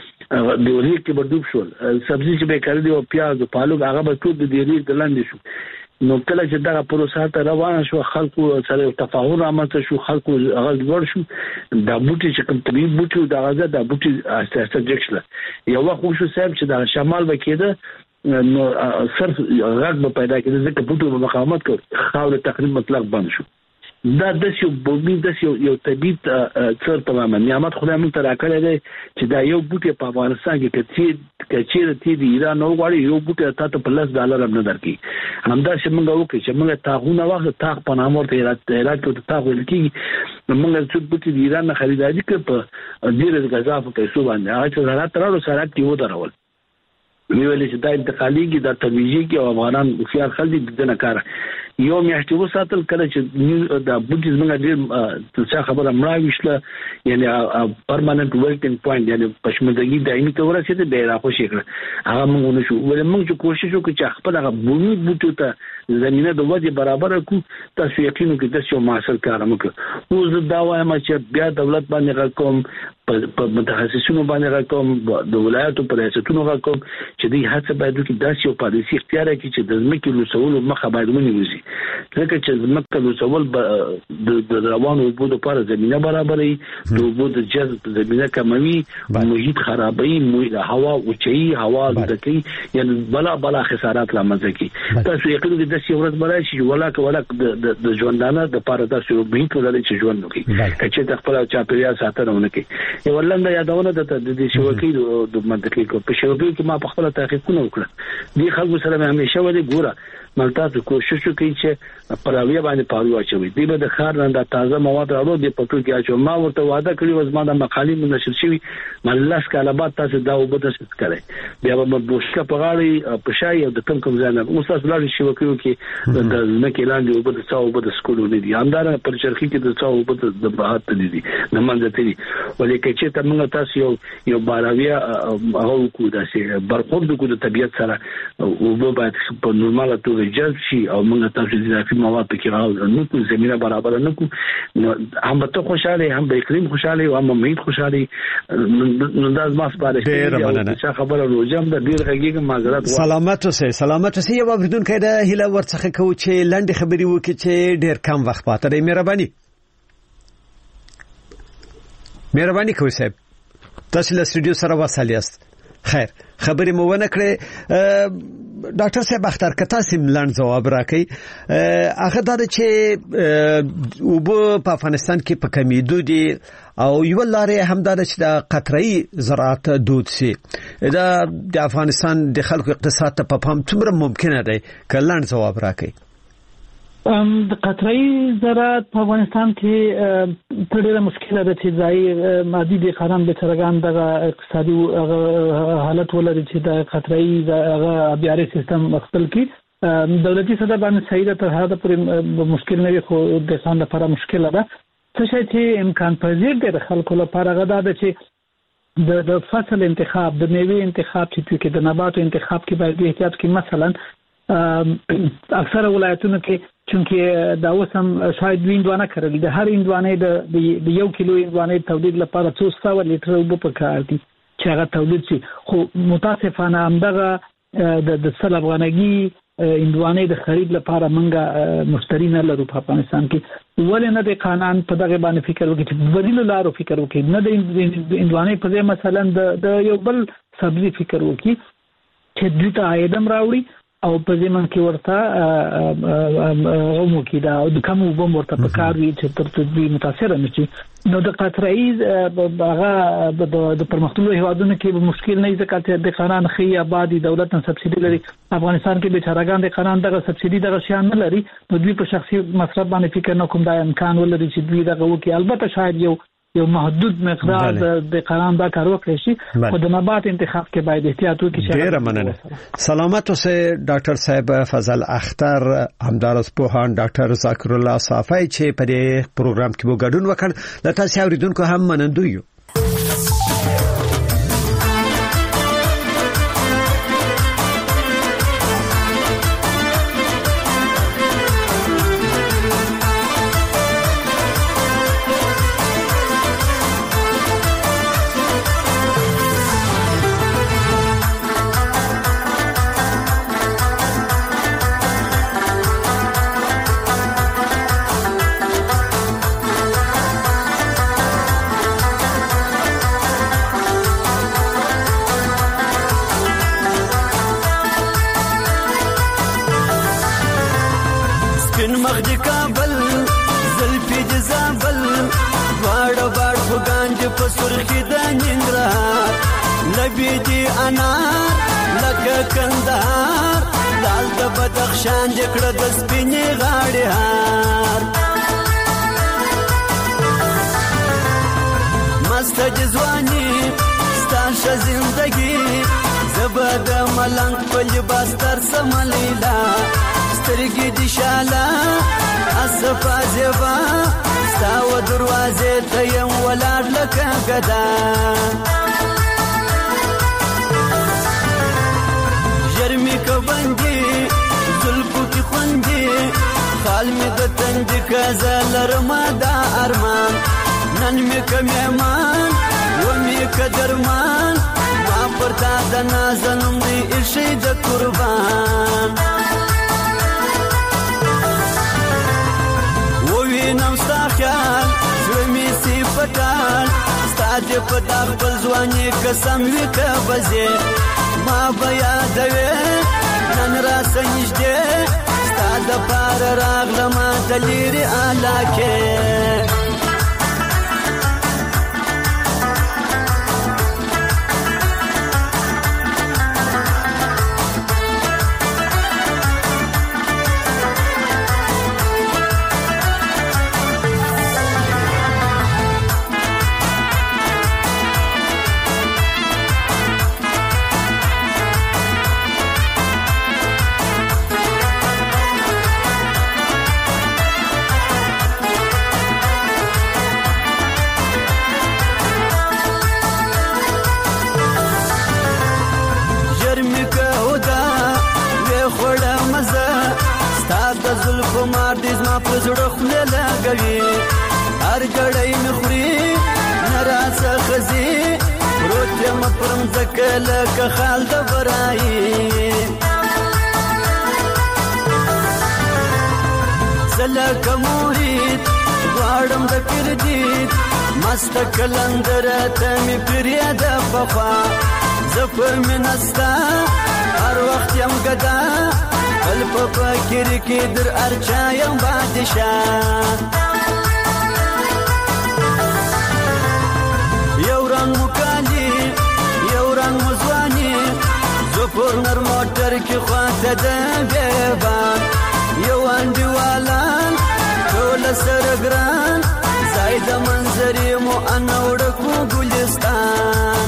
د ریګ کې بدوب شو سبزی چې به کړی او پیاز او پالو هغه به ټول د دې ریګ د لاندې شو نو کله چې دا پروسه ته روان شو خلکو سره تفاهم رامنځته شو خلکو هغه ور شو دا بوټي چې کوم طبيعي بوټي دا غزه دا بوټي اساسه جکشله یو وخت شو صاحب چې دا شمال وکیده نو صرف غږ به پیدا کېده ځکه بوټو په مقاومت کوي خاور تقریبا مطلق بند شو دا د یو بومي د یو طبيعي څر تماما نعمت خدای مون تر راکړی دی چې دا یو بوټي په افغانستان کې کچیر تی دی ایران نو غواړي یو بوټي تاسو په $10 هم نه درکې همدا چې موږ وکړو چې موږ تاغونه وخت تاغ په نامه ورته راځي ته تاغ ولکې موږ څه بوټي د ایران نه خریداري کړ په ډیره غذا په پیسو باندې هغه چې زړه ترلو سره کیو درول ویل چې دا انتقالي دا ترویجي کې افغانان خيار خلک د نه کار یو میاشتې وساتل کله چې دا بوټي زموږ ډېر څه خبره مړاويشله یعنی پرماننت ورکینګ پوینټ یعنی پښمدګي دایمي تور چې د ډېر خوشي کړ هغه موږ نشو ولې موږ چې کوشش وکړو چې خپل هغه بومي بوټو ته زمينه د وځي برابر کو تاسو یقینو کې تاسو معاصر کار وکړو اوس دا وایم چې بیا دولت باندې کوم په متخصصینو باندې راکوم د ولایتو پر ریاستونو راکوم چې دوی هڅه باید وکړي داسې یو پالیسي اختیار کړي چې د ځمکې لوڅولو مخه باید ونیوي ځکه چې ځمکه لوڅول د روانو اوبو لپاره زمينه برابرې د اوبو د جذب زمينه کموي محیط خرابوي هوا اوچي هوا لږکي یعنی بلا خسارات لامنځه کوي تاسو یقین دې د ورځ برای شي ولا د ژوندانه د لپاره تاسو به ټولې چې ژوند وکړي چې خپل چاپیریال ساتنه ونکړي یو ولنده یادونه د دې شوکې د منطقې کو په شوکې کې ما په خپل تحقیقونه وکړه دي خلکو سره همیشه ولې ګوره ملتاسو کوشش وکړي چې پراوی باندې پارو اچوي دی به د خار نه د تازه مواد راوړو د پټو کې اچو ما ورته وعده کړی و زما د مقالې نشر شوی ملس کاله بعد تاسو دا وبد څه کړئ بیا به بوشکه په غاړي په شای او د کوم ځای نه اوس تاسو لاړ شي وکړو کې د ځمکې لاندې وبد څاو وبد سکولو نه دي همدار پر چرخي کې د څاو وبد د بهات دي نه منځ ته دي ولیکې چې تاسو تاسو یو باراویا هغه کو داسې برخورد کو د طبيعت سره او به باید په نورماله توګه جذب شي او موږ تاسو د اضافي مواد په کې راو نو کو زمينه برابر نه کو هم ته خوشاله هم به اقلیم خوشاله او هم محیط خوشاله نو دا زما سپاره چې خبره روزم د ډیر حقیقت معذرت سلامت اوسه یو اوریدونکو د هیله ورڅخه کو چې لاندې خبري وکړي چې ډیر کم وخت پاتې دی مهرباني کوئ صاحب تاسو له سټوډیو سره وصل یاست خیر خبرې مو ونه کړې ډاکټر صاحب اختر کته سیم لاند جواب راکړي هغه دا چې وبو په افغانستان کې په کمیدو دي او یو لارې همدار چې د قطري زراعت دود سي دا د افغانستان د خلکو اقتصاد ته په پام څومره ممکنه دی کلاند جواب راکړي د قطري زراعت په افغانستان کې ډېره مشکله ده چې ځای مادي د قانون به ترګان د اقتصادي حالت ولري چې د قطري هغه بیاري سیستم خپل کې دولتي صدا باندې صحیح ده تر هغه پر مشکل نه وي خو د ځان لپاره مشکله ده څه چې امکان پذیر دی د خلکو لپاره غدا ده چې د فصل انتخاب د میوه انتخاب چې د نباتو انتخاب کې باید احتیاط کې مثلا اکثر ولایتونو کې چونکه دا وسم شاید ویندوانه کړل د هر اندوانه د 1 کیلو اندوانه تولید لپاره 200 لیټر اوبه پکار دي چې هغه تولید شي خو متاسفانه همدغه د سل افغانګي اندوانه د خرید لپاره منګه مشتری نه لرو په افغانستان کې ولې نه د قانون په دغه باندې فکر وکړي چې بدیل لارو فکر وکړي نه د اندوانه په ځای مثلا د یو بل سبزی فکر وکړي چې دوی ته عاید راوړي او په ځمن کې ورته عمو کې دا د کوم وبم ورته پکاروي چې تر څو متاثر نشي نو د قطري هغه د پرمختللو هیوادونو کې مشکل نه ځکه چې د قانون خي آبادی دولت نه سبسيډي لري افغانستان کې بیچارهګان د قانون دغه سبسيډي دغه شان نه لري نو دوی په شخصي مصرف باندې فکر نه کوم دا امکان ولري چې دوی دغه وکي البته شاید یو محدود مقدار د قانون دا کار وکړي شي خو د نبات انتخاب کې باید احتیاط وکړي ډیر مننه سلامت اوسه ډاکټر صاحب فضل اختر همدارس پوهان ډاکټر ذکر الله صافی چې په دې پروګرام کې مو ګډون وکړ لته تاسو اوریدونکو هم منندو یو شان دکړه د سپینې غاړې هار مست جزوانی ستاشه زندگی زبد ملنګ په لباس تر سملیلا سترګې دي شاله اصفا زبا ستاو دروازې ته یم ولاړ لکه ګدا جرمی کبندی زلفو کی خوندی خال می د تنج کزا لرما دا ارمان نن می کمیمان و می کدرمان ما پرتا د نازنم دی ارشی د قربان وینم ستا خیال زړه می سی پټال ستا دې په دا خپل ځواني قسم وي که بځې ما به یادوې نن راسه نږدې ستا دپاره راغلمه د لرې علاقې زلفو مار دې زما په زړه خوله لګوي هر ګړی مې خوري نه راڅه ښځي پروت یم پر مځکه لکه خال د برایي زه لکه مرید غواړم د کردید مسته کلندره ته مې پرېږده پخوا زه په مینه ستا هر وخت یم ګدا بل په فکر کې در ارچا یم بادشاه یو رنګ مکالی یو رنګ مزوانی زه پر نر موټر کې خواته د بیبان یو انډیوالان ټول سره ګران ځای د منظرې مو انوړکو ګلستان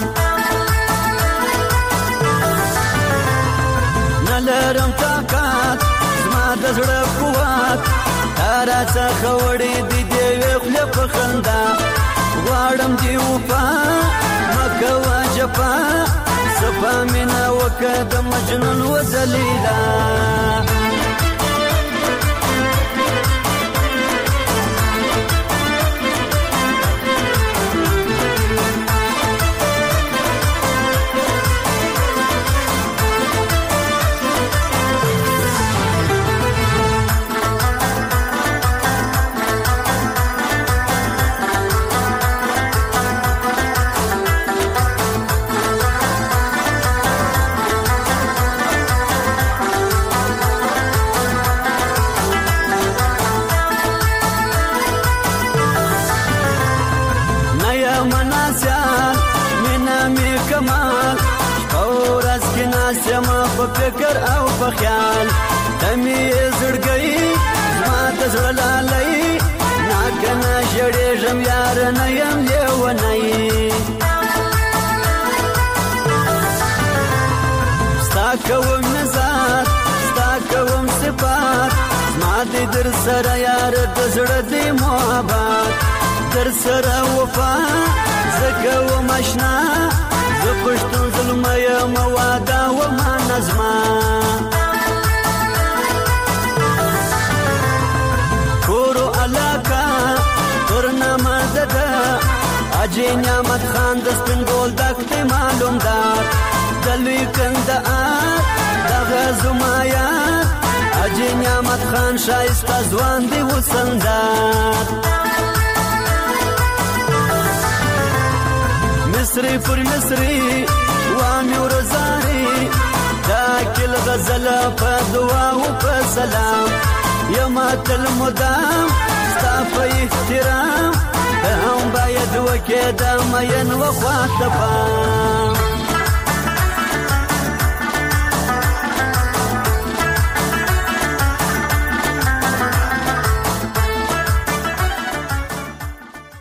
لرم طاقت زما د زړه قوت تارا څخه وړې دي دیوې خولې په خندا غواړم دې وفا مکوه جفا صفا مینه وکه د مجنون وځلیلا فکر او په خیال دمي زړګي زما د زړه لالي ناګنه جوړېږم یار نه یم لیونی ستا کوم نظر ستا کوم صفات زما دې در سره یار د زړه دې محبت در سره وفا زه کوم اشنا زه پښتون ظلمه یم واده وما نظمه کورو علاقه ترنامه ده اجي نعمت خان د سپین بولدک دی معلوم ده د لوی کندهار دغه زما یاد اجي نعمت خان شایسته ځوان دی وسندار مصری پر مصری وامي ورزاري داکل غزل په دعا او په سلام یما تل مدام ستا په احترام هم باید وکې د مین وخواته پام